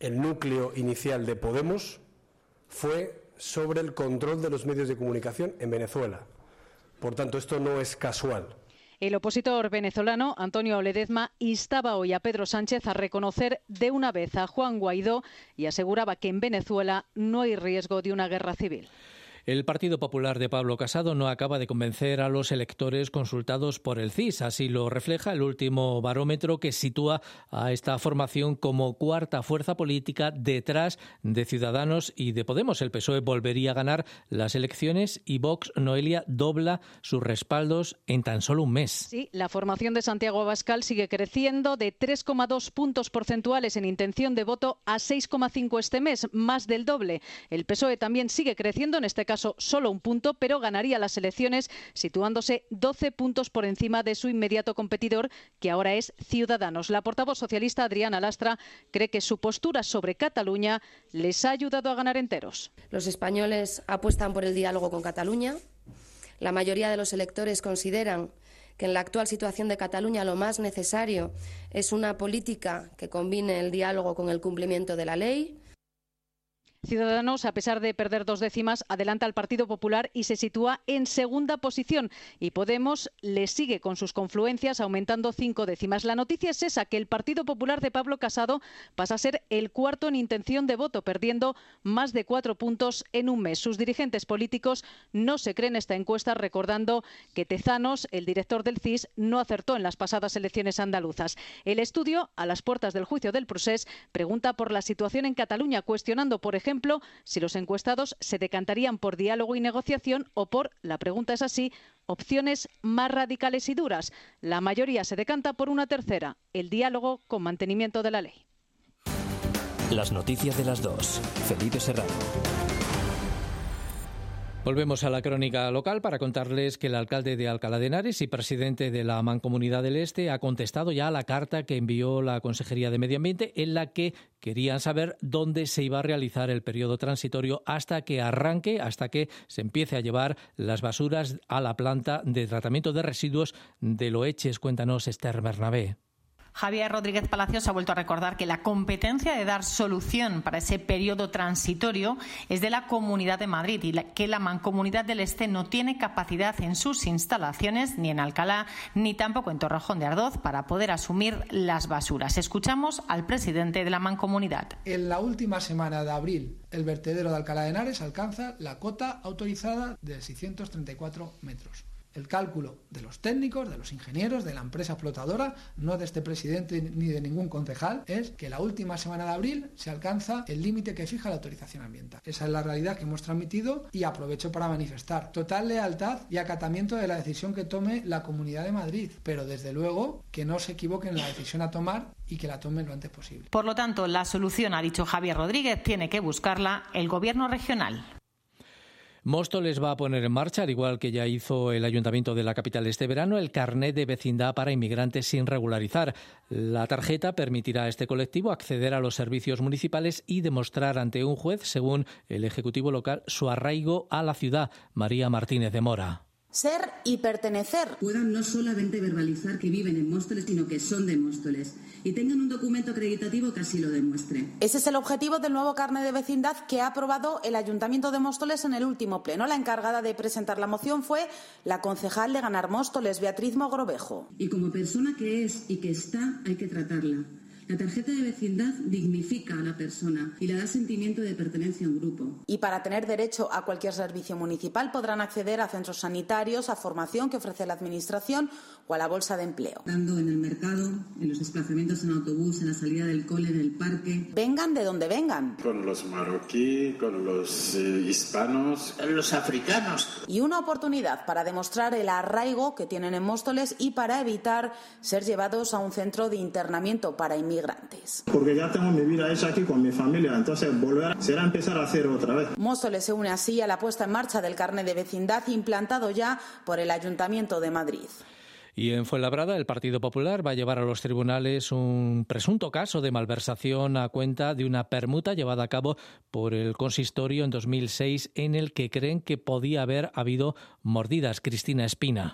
el núcleo inicial de Podemos fue sobre el control de los medios de comunicación en Venezuela. Por tanto, esto no es casual.
El opositor venezolano, Antonio Ledezma, instaba hoy a Pedro Sánchez a reconocer de una vez a Juan Guaidó y aseguraba que en Venezuela no hay riesgo de una guerra civil.
El Partido Popular de Pablo Casado no acaba de convencer a los electores consultados por el CIS. Así lo refleja el último barómetro, que sitúa a esta formación como cuarta fuerza política detrás de Ciudadanos y de Podemos. El PSOE volvería a ganar las elecciones y Vox, Noelia, dobla sus respaldos en tan solo un mes.
Sí, la formación de Santiago Abascal sigue creciendo de 3,2 puntos porcentuales en intención de voto a 6,5 este mes, más del doble. El PSOE también sigue creciendo, en este caso solo un punto, pero ganaría las elecciones situándose 12 puntos por encima de su inmediato competidor, que ahora es Ciudadanos. La portavoz socialista Adriana Lastra cree que su postura sobre Cataluña les ha ayudado a ganar enteros.
Los españoles apuestan por el diálogo con Cataluña. La mayoría de los electores consideran que en la actual situación de Cataluña lo más necesario es una política que combine el diálogo con el cumplimiento de la ley.
Ciudadanos, a pesar de perder 2 décimas, adelanta al Partido Popular y se sitúa en segunda posición. Y Podemos le sigue con sus confluencias, aumentando 5 décimas. La noticia es esa, que el Partido Popular de Pablo Casado pasa a ser el cuarto en intención de voto, perdiendo más de 4 puntos en un mes. Sus dirigentes políticos no se creen esta encuesta, recordando que Tezanos, el director del CIS, no acertó en las pasadas elecciones andaluzas. El estudio, a las puertas del juicio del procés, pregunta por la situación en Cataluña, cuestionando, por ejemplo, si los encuestados se decantarían por diálogo y negociación o por, la pregunta es así, opciones más radicales y duras. La mayoría se decanta por una tercera, el diálogo con mantenimiento de la ley.
Las noticias de las 2. Felipe Serrano.
Volvemos a la crónica local para contarles que el alcalde de Alcalá de Henares y presidente de la Mancomunidad del Este ha contestado ya a la carta que envió la Consejería de Medio Ambiente, en la que querían saber dónde se iba a realizar el periodo transitorio hasta que arranque, hasta que se empiece a llevar las basuras a la planta de tratamiento de residuos de Loeches. Cuéntanos, Esther Bernabé.
Javier Rodríguez Palacios ha vuelto a recordar que la competencia de dar solución para ese periodo transitorio es de la Comunidad de Madrid y que la Mancomunidad del Este no tiene capacidad en sus instalaciones, ni en Alcalá, ni tampoco en Torrejón de Ardoz, para poder asumir las basuras. Escuchamos al presidente de la Mancomunidad.
En la última semana de abril, el vertedero de Alcalá de Henares alcanza la cota autorizada de 634 metros. El cálculo de los técnicos, de los ingenieros, de la empresa explotadora, no de este presidente ni de ningún concejal, es que la última semana de abril se alcanza el límite que fija la autorización ambiental. Esa es la realidad que hemos transmitido y aprovecho para manifestar total lealtad y acatamiento de la decisión que tome la Comunidad de Madrid, pero desde luego que no se equivoquen en la decisión a tomar y que la tomen lo antes posible.
Por lo tanto, la solución, ha dicho Javier Rodríguez, tiene que buscarla el Gobierno regional.
Móstoles va a poner en marcha, al igual que ya hizo el Ayuntamiento de la capital este verano, el carnet de vecindad para inmigrantes sin regularizar. La tarjeta permitirá a este colectivo acceder a los servicios municipales y demostrar ante un juez, según el Ejecutivo local, su arraigo a la ciudad. María Martínez de Mora.
Ser y pertenecer.
Puedan no solamente verbalizar que viven en Móstoles, sino que son de Móstoles. Y tengan un documento acreditativo que así lo demuestre.
Ese es el objetivo del nuevo carnet de vecindad que ha aprobado el Ayuntamiento de Móstoles en el último pleno. La encargada de presentar la moción fue la concejal de Ganar Móstoles, Beatriz Mogrovejo.
Y como persona que es y que está, hay que tratarla. La tarjeta de vecindad dignifica a la persona y le da sentimiento de pertenencia a un grupo.
Y para tener derecho a cualquier servicio municipal podrán acceder a centros sanitarios, a formación que ofrece la Administración o a la bolsa de empleo.
Dando en el mercado, en los desplazamientos en autobús, en la salida del cole, en el parque.
Vengan de donde vengan.
Con los marroquíes, con los hispanos,
los africanos.
Y una oportunidad para demostrar el arraigo que tienen en Móstoles y para evitar ser llevados a un centro de internamiento para inmigrantes.
Porque ya tengo mi vida hecha aquí con mi familia, entonces volver será empezar a hacer otra vez.
Móstoles se une así a la puesta en marcha del carnet de vecindad implantado ya por el Ayuntamiento de Madrid.
Y en Fuenlabrada, el Partido Popular va a llevar a los tribunales un presunto caso de malversación a cuenta de una permuta llevada a cabo por el consistorio en 2006, en el que creen que podía haber habido mordidas. Cristina Espina.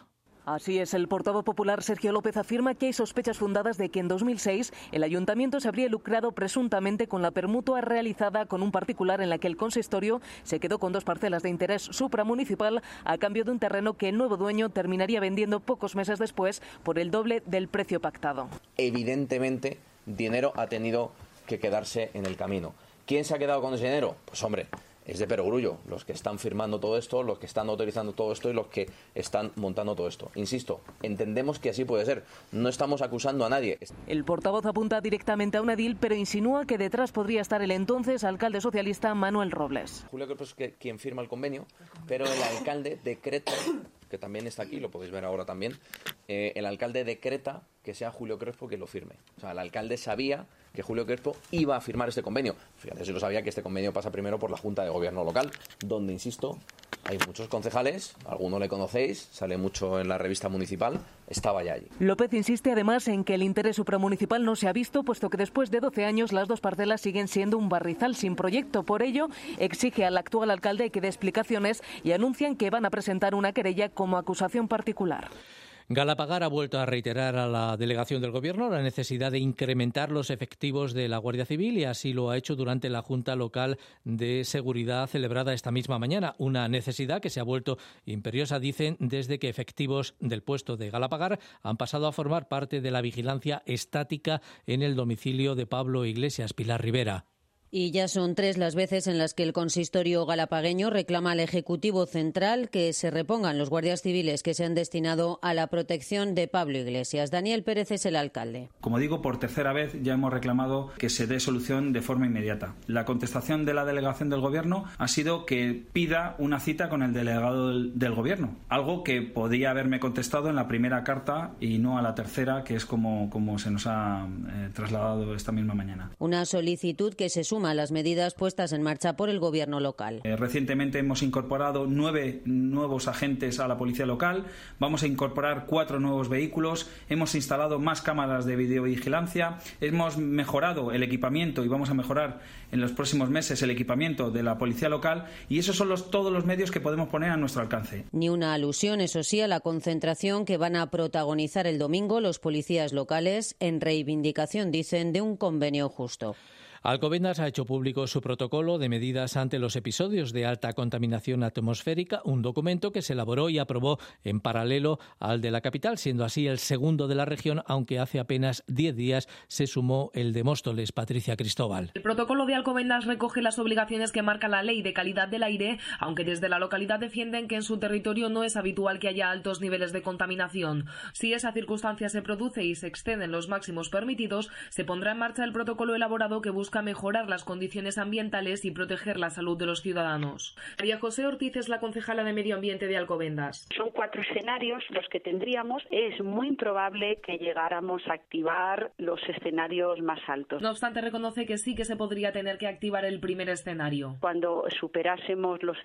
Así es, el portavoz popular Sergio López afirma que hay sospechas fundadas de que en 2006 el ayuntamiento se habría lucrado presuntamente con la permutua realizada con un particular en la que el consistorio se quedó con 2 parcelas de interés supramunicipal a cambio de un terreno que el nuevo dueño terminaría vendiendo pocos meses después por el doble del precio pactado.
Evidentemente, dinero ha tenido que quedarse en el camino. ¿Quién se ha quedado con ese dinero? Pues hombre, es de perogrullo los que están firmando todo esto, los que están autorizando todo esto y los que están montando todo esto. Insisto, entendemos que así puede ser. No estamos acusando a nadie.
El portavoz apunta directamente a un edil, pero insinúa que detrás podría estar el entonces alcalde socialista Manuel Robles.
Julio Crespo es quien firma el convenio, pero el alcalde decreta, que también está aquí, lo podéis ver ahora también, el alcalde decreta que sea Julio Crespo quien lo firme. O sea, el alcalde sabía que Julio Crespo iba a firmar este convenio. Fíjate, si lo sabía, que este convenio pasa primero por la Junta de Gobierno local, donde, insisto, hay muchos concejales, alguno le conocéis, sale mucho en la revista municipal, estaba ya allí.
López insiste además en que el interés supramunicipal no se ha visto, puesto que después de 12 años las 2 parcelas siguen siendo un barrizal sin proyecto. Por ello, exige al actual alcalde que dé explicaciones y anuncian que van a presentar una querella como acusación particular.
Galapagar ha vuelto a reiterar a la delegación del Gobierno la necesidad de incrementar los efectivos de la Guardia Civil y así lo ha hecho durante la Junta Local de Seguridad celebrada esta misma mañana. Una necesidad que se ha vuelto imperiosa, dicen, desde que efectivos del puesto de Galapagar han pasado a formar parte de la vigilancia estática en el domicilio de Pablo Iglesias. Pilar Rivera.
Y ya son 3 las veces en las que el consistorio galapagueño reclama al Ejecutivo Central que se repongan los guardias civiles que se han destinado a la protección de Pablo Iglesias. Daniel Pérez es el alcalde.
Como digo, por tercera vez ya hemos reclamado que se dé solución de forma inmediata. La contestación de la delegación del Gobierno ha sido que pida una cita con el delegado del Gobierno, algo que podía haberme contestado en la primera carta y no a la tercera, que es como se nos ha trasladado esta misma mañana.
Una solicitud que se suma a las medidas puestas en marcha por el Gobierno local.
Recientemente hemos incorporado 9 nuevos agentes a la policía local, vamos a incorporar 4 nuevos vehículos, hemos instalado más cámaras de videovigilancia, hemos mejorado el equipamiento y vamos a mejorar en los próximos meses el equipamiento de la policía local y esos son todos los medios que podemos poner a nuestro alcance.
Ni una alusión, eso sí, a la concentración que van a protagonizar el domingo los policías locales en reivindicación, dicen, de un convenio justo.
Alcobendas ha hecho público su protocolo de medidas ante los episodios de alta contaminación atmosférica, un documento que se elaboró y aprobó en paralelo al de la capital, siendo así el segundo de la región, aunque hace apenas 10 días se sumó el de Móstoles. Patricia Cristóbal.
El protocolo de Alcobendas recoge las obligaciones que marca la Ley de Calidad del Aire, aunque desde la localidad defienden que en su territorio no es habitual que haya altos niveles de contaminación. Si esa circunstancia se produce y se exceden los máximos permitidos, se pondrá en marcha el protocolo elaborado que busca mejorar las condiciones ambientales y proteger la salud de los ciudadanos. María José Ortiz es la concejala de Medio Ambiente de Alcobendas.
Son 4 escenarios los que tendríamos. Es muy improbable que llegáramos a activar los escenarios más altos.
No obstante, reconoce que sí que se podría tener que activar el primer escenario.
Cuando superásemos los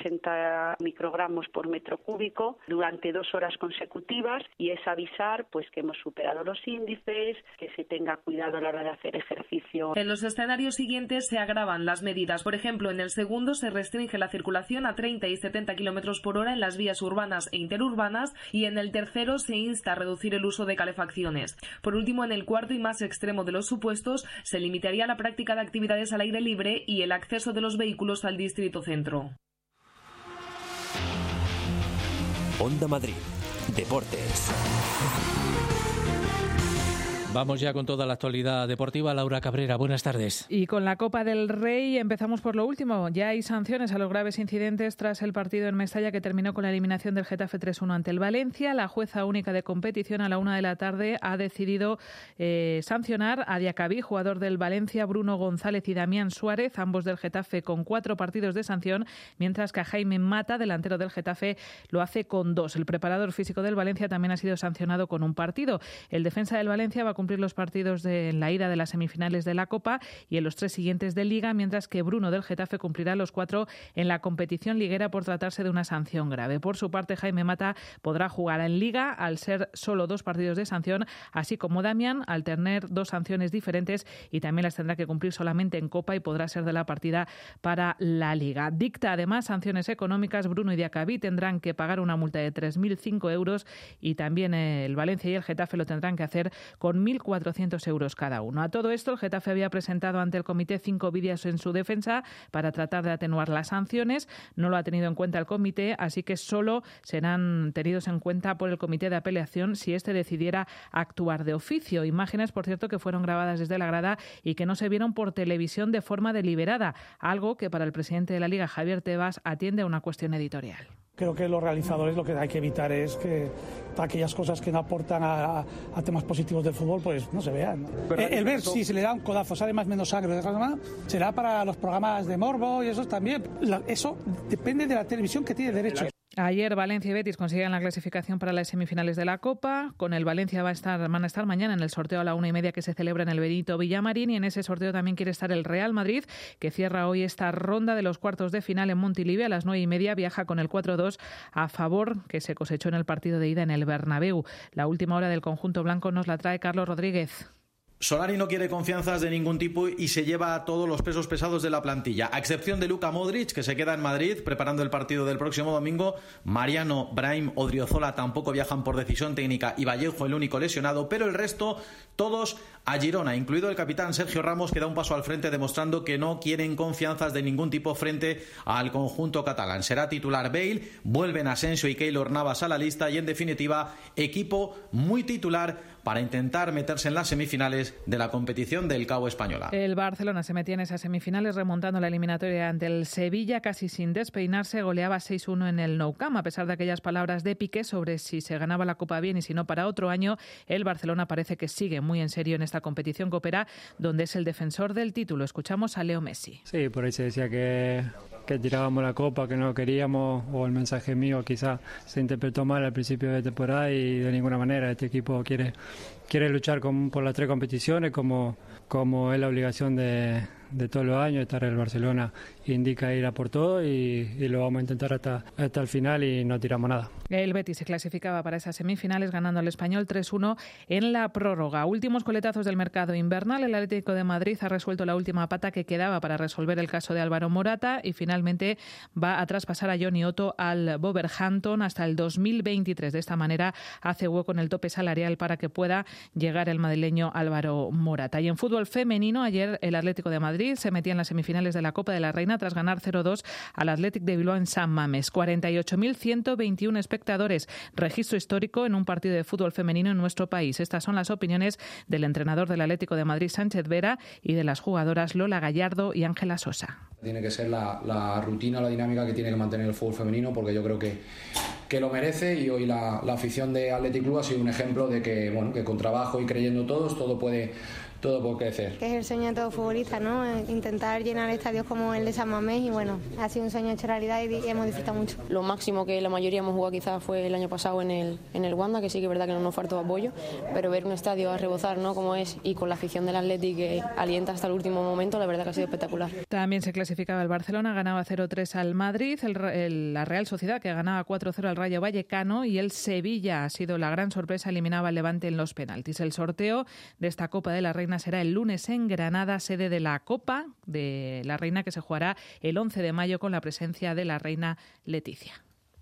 180 microgramos por metro cúbico durante 2 horas consecutivas, y es avisar pues que hemos superado los índices, que se tenga cuidado a la hora de hacer ejercicio.
En los escenarios siguientes se agravan las medidas. Por ejemplo, en el segundo se restringe la circulación a 30 y 70 kilómetros por hora en las vías urbanas e interurbanas, y en el tercero se insta a reducir el uso de calefacciones. Por último, en el cuarto y más extremo de los supuestos, se limitaría la práctica de actividades al aire libre y el acceso de los vehículos al distrito centro.
Onda Madrid. Deportes.
Vamos ya con toda la actualidad deportiva. Laura Cabrera, buenas tardes.
Y con la Copa del Rey empezamos por lo último. Ya hay sanciones a los graves incidentes tras el partido en Mestalla, que terminó con la eliminación del Getafe 3-1 ante el Valencia. La jueza única de competición a la 1 de la tarde ha decidido sancionar a Diacabí, jugador del Valencia, Bruno González y Damián Suárez, ambos del Getafe, con 4 partidos de sanción, mientras que a Jaime Mata, delantero del Getafe, lo hace con 2. El preparador físico del Valencia también ha sido sancionado con un partido. El defensa del Valencia va a cumplir cumplir los partidos en la ida de las semifinales de la Copa y en los 3 siguientes de Liga, mientras que Bruno del Getafe cumplirá los 4 en la competición liguera por tratarse de una sanción grave. Por su parte, Jaime Mata podrá jugar en Liga al ser solo 2 partidos de sanción, así como Damián al tener 2 sanciones diferentes y también las tendrá que cumplir solamente en Copa y podrá ser de la partida para la Liga. Dicta además sanciones económicas. Bruno y Diacabí tendrán que pagar una multa de 3.005 euros y también el Valencia y el Getafe lo tendrán que hacer con 1.400 euros cada uno. A todo esto, el Getafe había presentado ante el comité 5 vídeos en su defensa para tratar de atenuar las sanciones. No lo ha tenido en cuenta el comité, así que solo serán tenidos en cuenta por el comité de apelación si éste decidiera actuar de oficio. Imágenes, por cierto, que fueron grabadas desde la grada y que no se vieron por televisión de forma deliberada, algo que para el presidente de la Liga, Javier Tebas, atiende a una cuestión editorial.
Creo que los realizadores lo que hay que evitar es que aquellas cosas que no aportan a temas positivos del fútbol pues no se vean. El ver si se le da un codazo, sale más o menos sangre, será para los programas de morbo y eso también. Eso depende de la televisión que tiene derecho.
Ayer Valencia y Betis consiguen la clasificación para las semifinales de la Copa. Con el Valencia van a estar mañana en el sorteo a la 1:30 que se celebra en el Benito Villamarín, y en ese sorteo también quiere estar el Real Madrid, que cierra hoy esta ronda de los cuartos de final en Montilivi. A las 9:30 viaja con el 4-2 a favor que se cosechó en el partido de ida en el Bernabéu. La última hora del conjunto blanco nos la trae Carlos Rodríguez.
Solari no quiere confianzas de ningún tipo y se lleva a todos los pesos pesados de la plantilla, a excepción de Luka Modric, que se queda en Madrid preparando el partido del próximo domingo. Mariano, Brahim, Odriozola tampoco viajan por decisión técnica y Vallejo el único lesionado, pero el resto todos a Girona, incluido el capitán Sergio Ramos, que da un paso al frente demostrando que no quieren confianzas de ningún tipo frente al conjunto catalán. Será titular Bale, vuelven Asensio y Keylor Navas a la lista y en definitiva equipo muy titular para intentar meterse en las semifinales de la competición del CAO española.
El Barcelona se metía en esas semifinales remontando la eliminatoria ante el Sevilla casi sin despeinarse, goleaba 6-1 en el Nou Camp. A pesar de aquellas palabras de Piqué sobre si se ganaba la Copa bien y si no para otro año, el Barcelona parece que sigue muy en serio en esta competición coopera, donde es el defensor del título. Escuchamos a Leo Messi.
Sí, por ahí se decía que tirábamos la Copa, que no queríamos, o el mensaje mío quizá se interpretó mal al principio de temporada, y de ninguna manera este equipo quiere luchar por las 3 competiciones como es la obligación de todos los años. Estar en el Barcelona indica ir a por todo y lo vamos a intentar hasta el final y no tiramos nada.
El Betis se clasificaba para esas semifinales ganando al Español 3-1 en la prórroga. Últimos coletazos del mercado invernal. El Atlético de Madrid ha resuelto la última pata que quedaba para resolver el caso de Álvaro Morata y finalmente va a traspasar a Johnny Otto al Wolverhampton hasta el 2023. De esta manera hace hueco en el tope salarial para que pueda llegar el madrileño Álvaro Morata. Y en fútbol femenino, ayer el Atlético de Madrid se metía en las semifinales de la Copa de la Reina tras ganar 0-2 al Athletic de Bilbao en San Mamés. 48.121 espectadores, registro histórico en un partido de fútbol femenino en nuestro país. Estas son las opiniones del entrenador del Atlético de Madrid, Sánchez Vera, y de las jugadoras Lola Gallardo y Ángela Sosa.
Tiene que ser la rutina, la dinámica que tiene que mantener el fútbol femenino, porque yo creo que lo merece, y hoy la afición de Athletic Club ha sido un ejemplo de que, bueno, que con trabajo y creyendo todos todo puede crecer.
Que es el sueño de todo futbolista, ¿no? Intentar llenar estadios como el de San Mamés, y bueno, ha sido un sueño hecho realidad y hemos disfrutado mucho.
Lo máximo que la mayoría hemos jugado quizás fue el año pasado en el Wanda, que sí que es verdad que no nos faltó apoyo, pero ver un estadio a rebosar, ¿no? Como es, y con la afición del Athletic que alienta hasta el último momento, la verdad que ha sido espectacular.
También se clasificaba el Barcelona, ganaba 0-3 al Madrid, la Real Sociedad que ganaba 4-0 al Rayo Vallecano, y el Sevilla ha sido la gran sorpresa, eliminaba al Levante en los penaltis. El sorteo de esta Copa de la Reina será el lunes en Granada, sede de la Copa de la Reina, que se jugará el 11 de mayo con la presencia de la reina Leticia.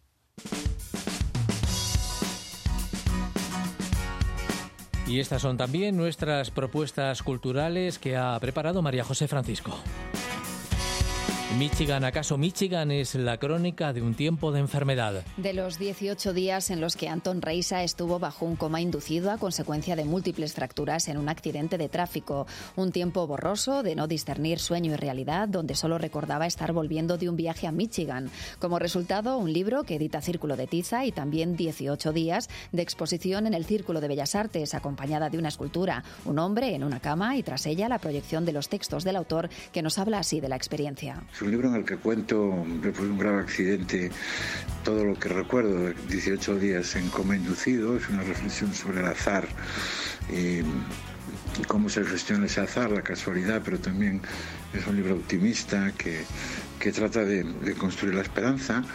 Y estas son también nuestras propuestas culturales que ha preparado María José Francisco. Michigan, ¿acaso Michigan es la crónica de un tiempo de enfermedad?
De los 18 días en los que Anton Reisa estuvo bajo un coma inducido a consecuencia de múltiples fracturas en un accidente de tráfico. Un tiempo borroso de no discernir sueño y realidad, donde solo recordaba estar volviendo de un viaje a Michigan. Como resultado, un libro que edita Círculo de Tiza y también 18 días de exposición en el Círculo de Bellas Artes, acompañada de una escultura, un hombre en una cama y tras ella la proyección de los textos del autor, que nos habla así de la experiencia.
Un libro en el que cuento, después de un grave accidente, todo lo que recuerdo de 18 días en coma inducido. Es una reflexión sobre el azar cómo se gestiona ese azar, la casualidad, pero también es un libro optimista que trata de construir la esperanza.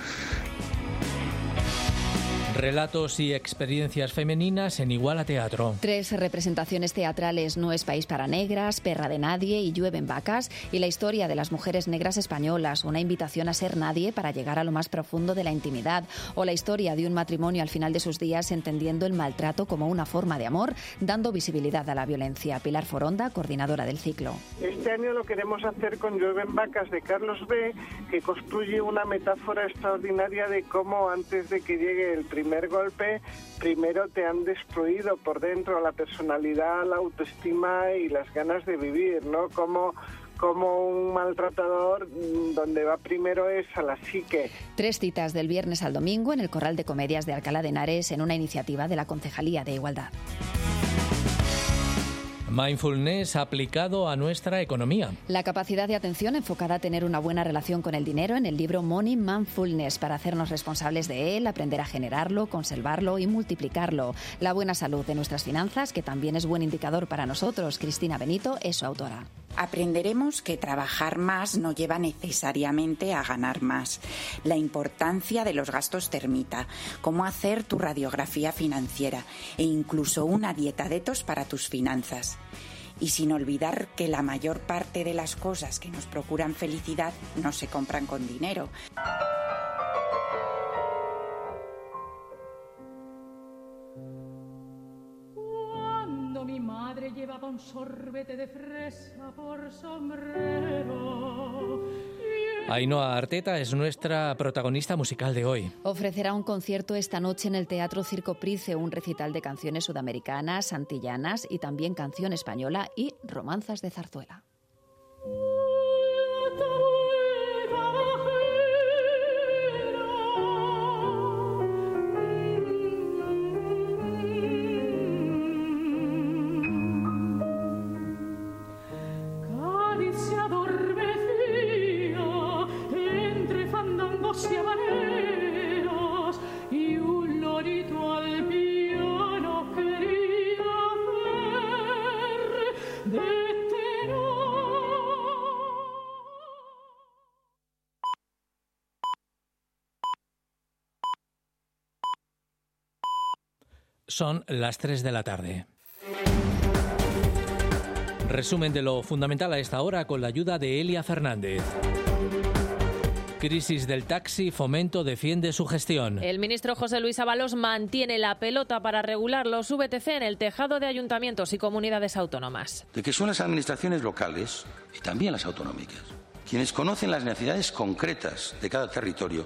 Relatos y experiencias femeninas en Iguala Teatro.
3 representaciones teatrales: No es país para negras, Perra de nadie y Llueven vacas, y la historia de las mujeres negras españolas, una invitación a ser nadie para llegar a lo más profundo de la intimidad, o la historia de un matrimonio al final de sus días entendiendo el maltrato como una forma de amor, dando visibilidad a la violencia. Pilar Foronda, coordinadora del ciclo.
Este año lo queremos hacer con Llueven vacas, de Carlos B., que construye una metáfora extraordinaria de cómo antes de que llegue el primer golpe, primero te han destruido por dentro la personalidad, la autoestima y las ganas de vivir, ¿no? Como un maltratador, donde va primero es a la psique.
3 citas del viernes al domingo en el Corral de Comedias de Alcalá de Henares, en una iniciativa de la Concejalía de Igualdad.
Mindfulness aplicado a nuestra economía.
La capacidad de atención enfocada a tener una buena relación con el dinero en el libro Money Mindfulness, para hacernos responsables de él, aprender a generarlo, conservarlo y multiplicarlo. La buena salud de nuestras finanzas, que también es buen indicador para nosotros. Cristina Benito es su autora.
Aprenderemos que trabajar más no lleva necesariamente a ganar más. La importancia de los gastos termita, cómo hacer tu radiografía financiera e incluso una dieta detox para tus finanzas. Y sin olvidar que la mayor parte de las cosas que nos procuran felicidad no se compran con dinero.
Mi madre llevaba un sorbete de fresa por sombrero.
Ainhoa Arteta es nuestra protagonista musical de hoy.
Ofrecerá un concierto esta noche en el Teatro Circo Price, un recital de canciones sudamericanas, antillanas y también canción española y romanzas de zarzuela.
Y un lorito al piano quería hacer de
Son las 3 de la tarde. Resumen de lo fundamental a esta hora con la ayuda de Elia Fernández. Crisis del taxi, Fomento defiende su gestión.
El ministro José Luis Ábalos mantiene la pelota para regular los VTC en el tejado de ayuntamientos y comunidades autónomas.
De que son las administraciones locales y también las autonómicas quienes conocen las necesidades concretas de cada territorio,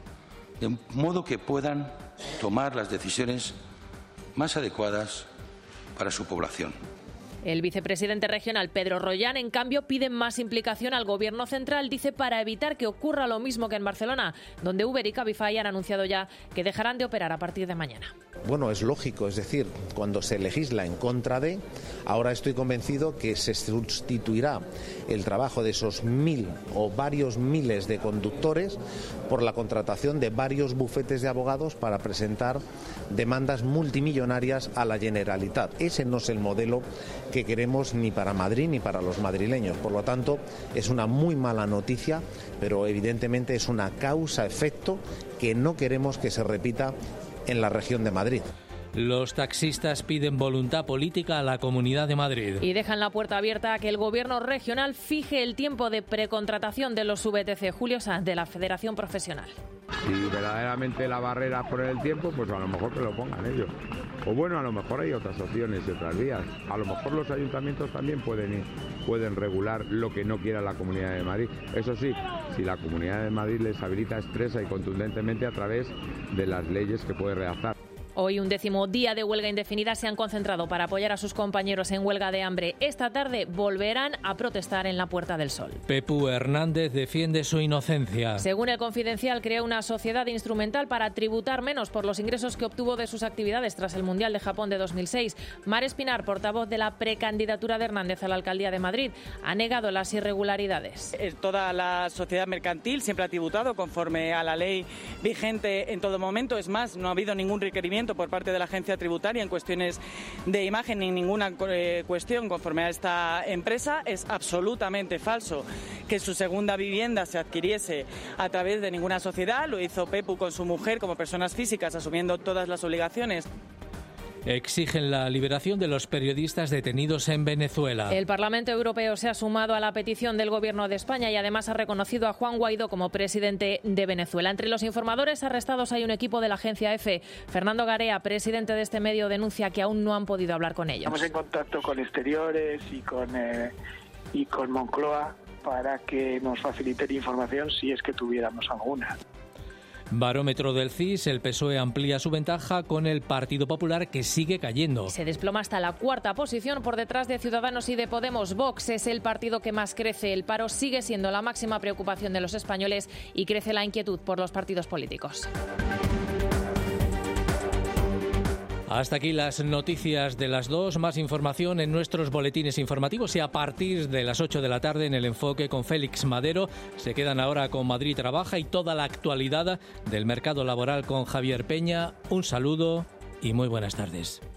de modo que puedan tomar las decisiones más adecuadas para su población.
El vicepresidente regional Pedro Rollán, en cambio, pide más implicación al Gobierno central, dice, para evitar que ocurra lo mismo que en Barcelona, donde Uber y Cabify han anunciado ya que dejarán de operar a partir de mañana.
Bueno, es lógico, es decir, cuando se legisla en contra de, ahora estoy convencido que se sustituirá el trabajo de esos 1.000 o varios miles de conductores por la contratación de varios bufetes de abogados para presentar demandas multimillonarias a la Generalitat. Ese no es el modelo que queremos ni para Madrid ni para los madrileños. Por lo tanto, es una muy mala noticia, pero evidentemente es una causa-efecto que no queremos que se repita en la región de Madrid.
Los taxistas piden voluntad política a la Comunidad de Madrid.
Y dejan la puerta abierta a que el Gobierno regional fije el tiempo de precontratación de los VTC. Julio Sanz, de la Federación Profesional.
Si verdaderamente la barrera es poner el tiempo, pues a lo mejor que lo pongan ellos. O bueno, a lo mejor hay otras opciones y otras vías. A lo mejor los ayuntamientos también pueden regular lo que no quiera la Comunidad de Madrid. Eso sí, si la Comunidad de Madrid les habilita expresa y contundentemente a través de las leyes que puede redactar.
Hoy, un 10º día de huelga indefinida, se han concentrado para apoyar a sus compañeros en huelga de hambre. Esta tarde volverán a protestar en la Puerta del Sol.
Pepu Hernández defiende su inocencia.
Según El Confidencial, creó una sociedad instrumental para tributar menos por los ingresos que obtuvo de sus actividades tras el Mundial de Japón de 2006. Mar Espinar, portavoz de la precandidatura de Hernández a la Alcaldía de Madrid, ha negado las irregularidades.
Toda la sociedad mercantil siempre ha tributado conforme a la ley vigente en todo momento. Es más, no ha habido ningún requerimiento
incumplimiento por parte de la agencia tributaria en cuestiones de imagen ni ninguna cuestión conforme a esta empresa. Es absolutamente falso que su segunda vivienda se adquiriese a través de ninguna sociedad. Lo hizo Pepu con su mujer como personas físicas, asumiendo todas las obligaciones.
Exigen la liberación de los periodistas detenidos en Venezuela.
El Parlamento Europeo se ha sumado a la petición del Gobierno de España y además ha reconocido a Juan Guaidó como presidente de Venezuela. Entre los informadores arrestados hay un equipo de la agencia EFE. Fernando Garea, presidente de este medio, denuncia que aún no han podido hablar con ellos.
Estamos en contacto con Exteriores y con Moncloa para que nos faciliten información si es que tuviéramos alguna.
Barómetro del CIS, el PSOE amplía su ventaja con el Partido Popular, que sigue cayendo.
Se desploma hasta la cuarta posición por detrás de Ciudadanos y de Podemos. Vox es el partido que más crece. El paro sigue siendo la máxima preocupación de los españoles y crece la inquietud por los partidos políticos.
Hasta aquí las noticias de las 2. Más información en nuestros boletines informativos y a partir de las 8 de la tarde en El Enfoque con Félix Madero. Se quedan ahora con Madrid Trabaja y toda la actualidad del mercado laboral con Javier Peña. Un saludo y muy buenas tardes.